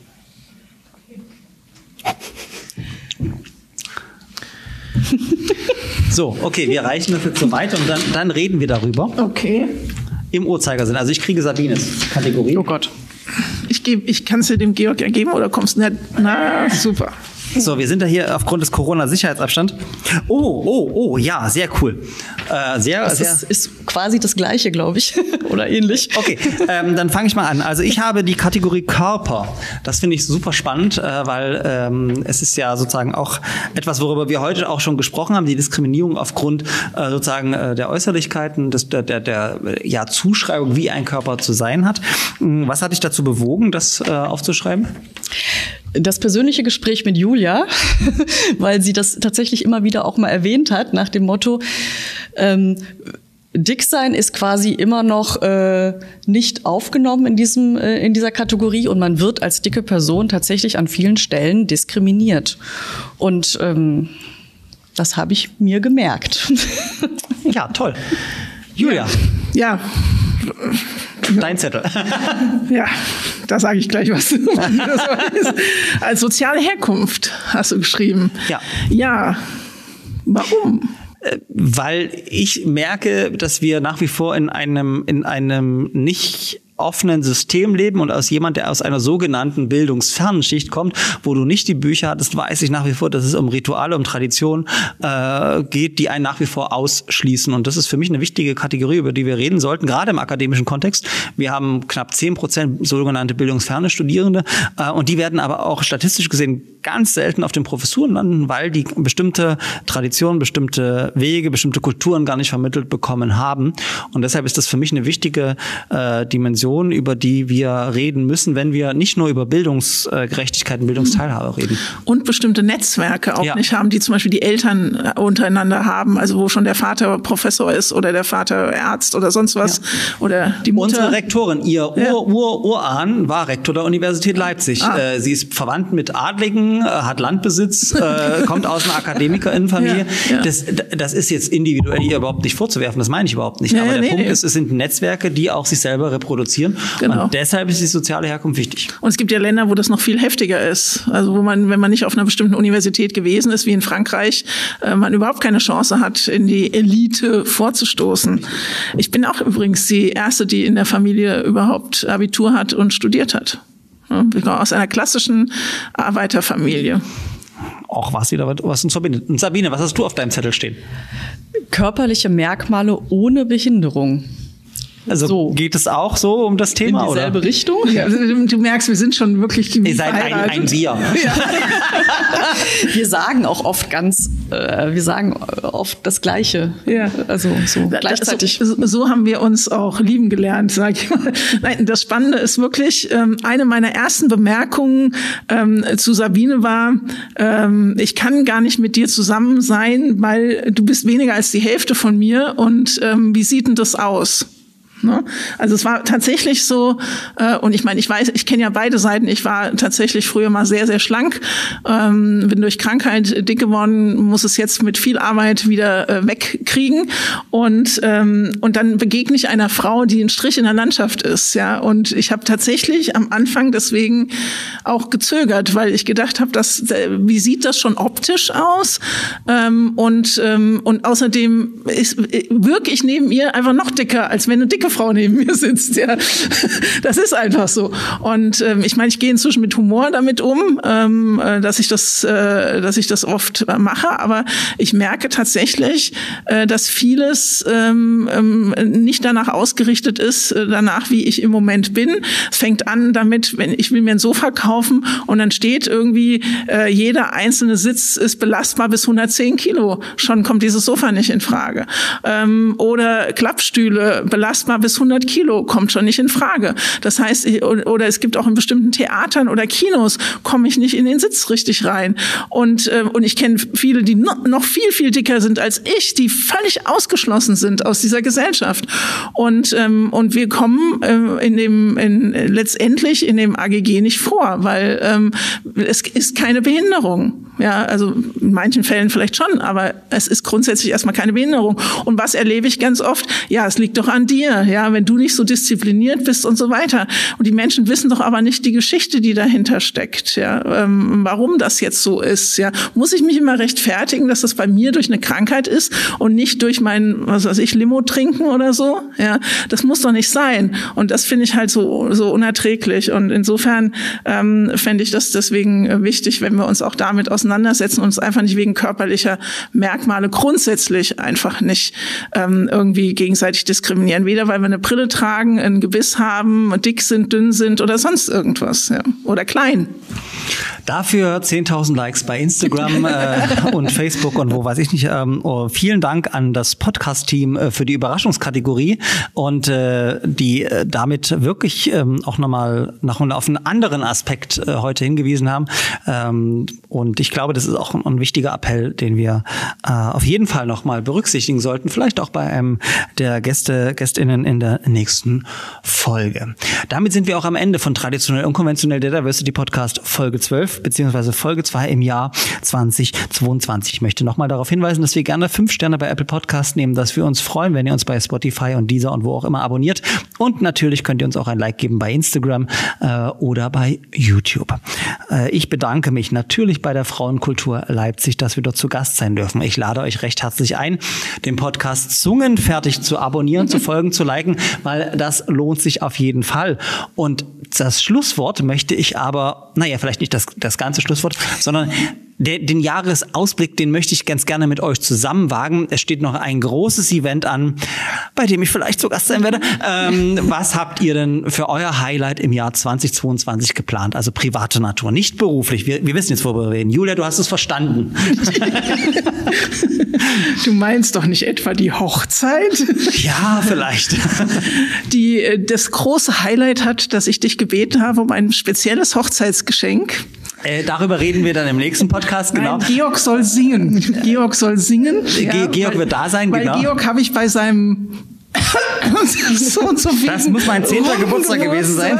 So, okay, wir reichen das jetzt so weiter und dann reden wir darüber. Okay. Im Uhrzeigersinn. Also ich kriege Sabines Kategorie. Oh Gott. Ich kann es dir dem Georg ergeben oder kommst du nicht? Na, super. So, wir sind da hier aufgrund des Corona-Sicherheitsabstand. Oh, ja, sehr cool. Das ist quasi das Gleiche, glaube ich, oder ähnlich. Okay, dann fange ich mal an. Also ich habe die Kategorie Körper. Das finde ich super spannend, weil es ist ja sozusagen auch etwas, worüber wir heute auch schon gesprochen haben, die Diskriminierung aufgrund sozusagen der Äußerlichkeiten, der Zuschreibung, wie ein Körper zu sein hat. Was hat dich dazu bewogen, das aufzuschreiben? Das persönliche Gespräch mit Julia, weil sie das tatsächlich immer wieder auch mal erwähnt hat, nach dem Motto, dick sein ist quasi immer noch nicht aufgenommen in dieser Kategorie und man wird als dicke Person tatsächlich an vielen Stellen diskriminiert. Und das habe ich mir gemerkt. Ja, toll. Julia. Ja. Dein Zettel. Ja, da sage ich gleich was. Als soziale Herkunft hast du geschrieben. Ja. Ja. Warum? weil ich merke, dass wir nach wie vor in einem nicht offenen System leben und als jemand, der aus einer sogenannten bildungsfernen Schicht kommt, wo du nicht die Bücher hattest, weiß ich nach wie vor, dass es um Rituale, um Tradition geht, die einen nach wie vor ausschließen. Und das ist für mich eine wichtige Kategorie, über die wir reden sollten, gerade im akademischen Kontext. Wir haben knapp 10% sogenannte bildungsferne Studierende und die werden aber auch statistisch gesehen ganz selten auf den Professuren landen, weil die bestimmte Traditionen, bestimmte Wege, bestimmte Kulturen gar nicht vermittelt bekommen haben. Und deshalb ist das für mich eine wichtige Dimension, über die wir reden müssen, wenn wir nicht nur über Bildungsgerechtigkeit und Bildungsteilhabe reden. Und bestimmte Netzwerke auch nicht haben, die zum Beispiel die Eltern untereinander haben, also wo schon der Vater Professor ist oder der Vater Arzt oder sonst was oder die Mutter. Unsere Rektorin, ihr Urahn war Rektor der Universität Leipzig. Sie ist verwandt mit Adligen, hat Landbesitz, kommt aus einer Akademikerinnenfamilie. Das ist jetzt individuell hier überhaupt nicht vorzuwerfen, das meine ich überhaupt nicht. Aber der Punkt ist, es sind Netzwerke, die auch sich selber reproduzieren. Genau. Und deshalb ist die soziale Herkunft wichtig. Und es gibt ja Länder, wo das noch viel heftiger ist. Also wo man, wenn man nicht auf einer bestimmten Universität gewesen ist, wie in Frankreich, man überhaupt keine Chance hat, in die Elite vorzustoßen. Ich bin auch übrigens die Erste, die in der Familie überhaupt Abitur hat und studiert hat. Ich komme aus einer klassischen Arbeiterfamilie. Auch was uns verbindet. Und Sabine, was hast du auf deinem Zettel stehen? Körperliche Merkmale ohne Behinderung. Also geht es auch so um das Thema, in dieselbe oder? Richtung? Ja, du merkst, wir sind schon wirklich Ihr seid ein Wir. Ja. Wir sagen auch oft das Gleiche. Ja. Also so gleichzeitig. So haben wir uns auch lieben gelernt, sag ich mal. Nein, das Spannende ist wirklich, eine meiner ersten Bemerkungen zu Sabine war, ich kann gar nicht mit dir zusammen sein, weil du bist weniger als die Hälfte von mir und wie sieht denn das aus? Also es war tatsächlich so, und ich meine, ich kenne ja beide Seiten. Ich war tatsächlich früher mal sehr, sehr schlank, bin durch Krankheit dick geworden, muss es jetzt mit viel Arbeit wieder wegkriegen. Und dann begegne ich einer Frau, die ein Strich in der Landschaft ist, ja. Und ich habe tatsächlich am Anfang deswegen auch gezögert, weil ich gedacht habe, wie sieht das schon optisch aus? Und außerdem wirke ich neben ihr einfach noch dicker, als wenn eine dicke Frau neben mir sitzt, ja. Das ist einfach so. Und ich meine, ich gehe inzwischen mit Humor damit um, dass ich das oft mache, aber ich merke tatsächlich, dass vieles nicht danach ausgerichtet ist, danach, wie ich im Moment bin. Es fängt an damit, wenn ich will mir ein Sofa kaufen und dann steht irgendwie, jeder einzelne Sitz ist belastbar bis 110 Kilo. Schon kommt dieses Sofa nicht in Frage. Oder Klappstühle belastbar bis 100 Kilo, kommt schon nicht in Frage. Das heißt, oder es gibt auch in bestimmten Theatern oder Kinos, komme ich nicht in den Sitz richtig rein. Und ich kenne viele, die noch viel, viel dicker sind als ich, die völlig ausgeschlossen sind aus dieser Gesellschaft. Und wir kommen letztendlich in dem AGG nicht vor, weil es ist keine Behinderung. Ja, also in manchen Fällen vielleicht schon, aber es ist grundsätzlich erstmal keine Behinderung. Und was erlebe ich ganz oft? Ja, es liegt doch an dir, ja, wenn du nicht so diszipliniert bist und so weiter. Und die Menschen wissen doch aber nicht die Geschichte, die dahinter steckt, ja, warum das jetzt so ist, ja. Muss ich mich immer rechtfertigen, dass das bei mir durch eine Krankheit ist und nicht durch mein, Limo trinken oder so, ja. Das muss doch nicht sein. Und das finde ich halt so unerträglich. Und insofern fände ich das deswegen wichtig, wenn wir uns auch damit auseinandersetzen und uns einfach nicht wegen körperlicher Merkmale grundsätzlich einfach nicht irgendwie gegenseitig diskriminieren. Weder weil wir eine Brille tragen, ein Gebiss haben, dick sind, dünn sind oder sonst irgendwas, ja. Oder klein. Dafür 10.000 Likes bei Instagram und Facebook und wo weiß ich nicht. Vielen Dank an das Podcast-Team für die Überraschungskategorie und die damit wirklich auch nochmal auf einen anderen Aspekt heute hingewiesen haben. Und ich glaube, das ist auch ein wichtiger Appell, den wir auf jeden Fall nochmal berücksichtigen sollten. Vielleicht auch bei einem der GästInnen in der nächsten Folge. Damit sind wir auch am Ende von Traditionell Unkonventionell, der Diversity Podcast Folge 12, beziehungsweise Folge 2 im Jahr 2022. Ich möchte nochmal darauf hinweisen, dass wir gerne 5 Sterne bei Apple Podcast nehmen, dass wir uns freuen, wenn ihr uns bei Spotify und Deezer und wo auch immer abonniert Und natürlich könnt ihr uns auch ein Like geben bei Instagram oder bei YouTube. Ich bedanke mich natürlich bei der Frauenkultur Leipzig, dass wir dort zu Gast sein dürfen. Ich lade euch recht herzlich ein, den Podcast Zungenfertig zu abonnieren, zu folgen, zu liken, weil das lohnt sich auf jeden Fall. Und das Schlusswort möchte ich aber, vielleicht nicht das ganze Schlusswort, sondern den Jahresausblick, den möchte ich ganz gerne mit euch zusammen wagen. Es steht noch ein großes Event an, bei dem ich vielleicht zu Gast sein werde. Was habt ihr denn für euer Highlight im Jahr 2022 geplant? Also private Natur, nicht beruflich. Wir wissen jetzt, worüber wir reden. Julia, du hast es verstanden. Du meinst doch nicht etwa die Hochzeit? Ja, vielleicht. Das große Highlight hat, dass ich dich gebeten habe um ein spezielles Hochzeitsgeschenk. Darüber reden wir dann im nächsten Podcast, genau. Nein, Georg soll singen. Georg soll singen. Georg wird da sein, genau. Weil Georg habe ich bei seinem so und so viel. Das muss mein 10. Geburtstag gewesen sein.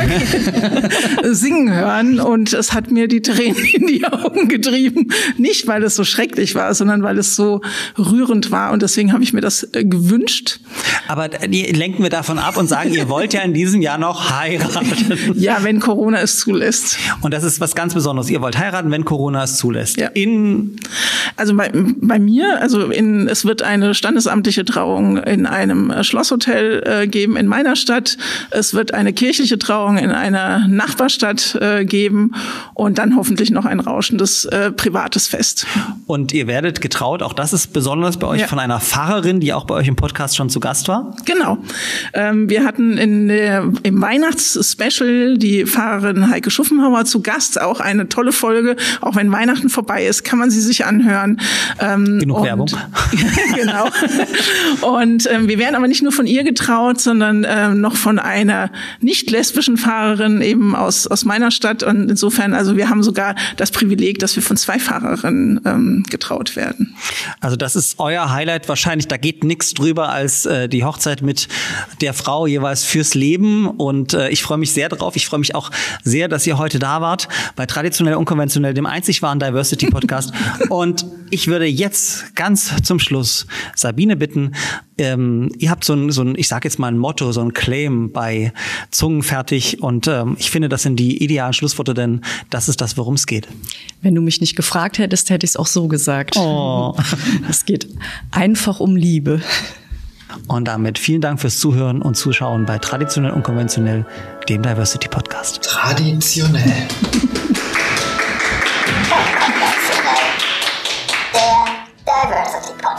Singen hören und es hat mir die Tränen in die Augen getrieben. Nicht, weil es so schrecklich war, sondern weil es so rührend war und deswegen habe ich mir das gewünscht. Aber lenken wir davon ab und sagen, ihr wollt ja in diesem Jahr noch heiraten. Ja, wenn Corona es zulässt. Und das ist was ganz Besonderes. Ihr wollt heiraten, wenn Corona es zulässt. Ja. Also bei mir, es wird eine standesamtliche Trauung in einem Schlosshotel geben in meiner Stadt. Es wird eine kirchliche Trauung in einer Nachbarstadt geben und dann hoffentlich noch ein rauschendes privates Fest. Und ihr werdet getraut, auch das ist besonders bei euch, von einer Pfarrerin, die auch bei euch im Podcast schon zu Gast war? Genau. Wir hatten im Weihnachtsspecial die Pfarrerin Heike Schuffenhauer zu Gast, auch eine tolle Folge. Auch wenn Weihnachten vorbei ist, kann man sie sich anhören. Genug Werbung. Genau. Und wir werden aber nicht nur von ihr getraut, sondern noch von einer nicht lesbischen Pfarrerin eben aus meiner Stadt. Und insofern, also wir haben sogar das Privileg, dass wir von 2 Pfarrerinnen getraut werden. Also das ist euer Highlight wahrscheinlich. Da geht nichts drüber als die Hochzeit mit der Frau jeweils fürs Leben. Und ich freue mich sehr drauf. Ich freue mich auch sehr, dass ihr heute da wart bei Traditionell Unkonventionell, dem einzig wahren Diversity-Podcast. Und ich würde jetzt ganz zum Schluss Sabine bitten, ihr habt so ein, ich sage jetzt mal ein Motto, so ein Claim bei Zungenfertig und ich finde, das sind die idealen Schlussworte, denn das ist das, worum es geht. Wenn du mich nicht gefragt hättest, hätte ich es auch so gesagt. Oh. Es geht einfach um Liebe. Und damit vielen Dank fürs Zuhören und Zuschauen bei Traditionell Unkonventionell, dem Diversity Podcast. Traditionell. Der Diversity Podcast.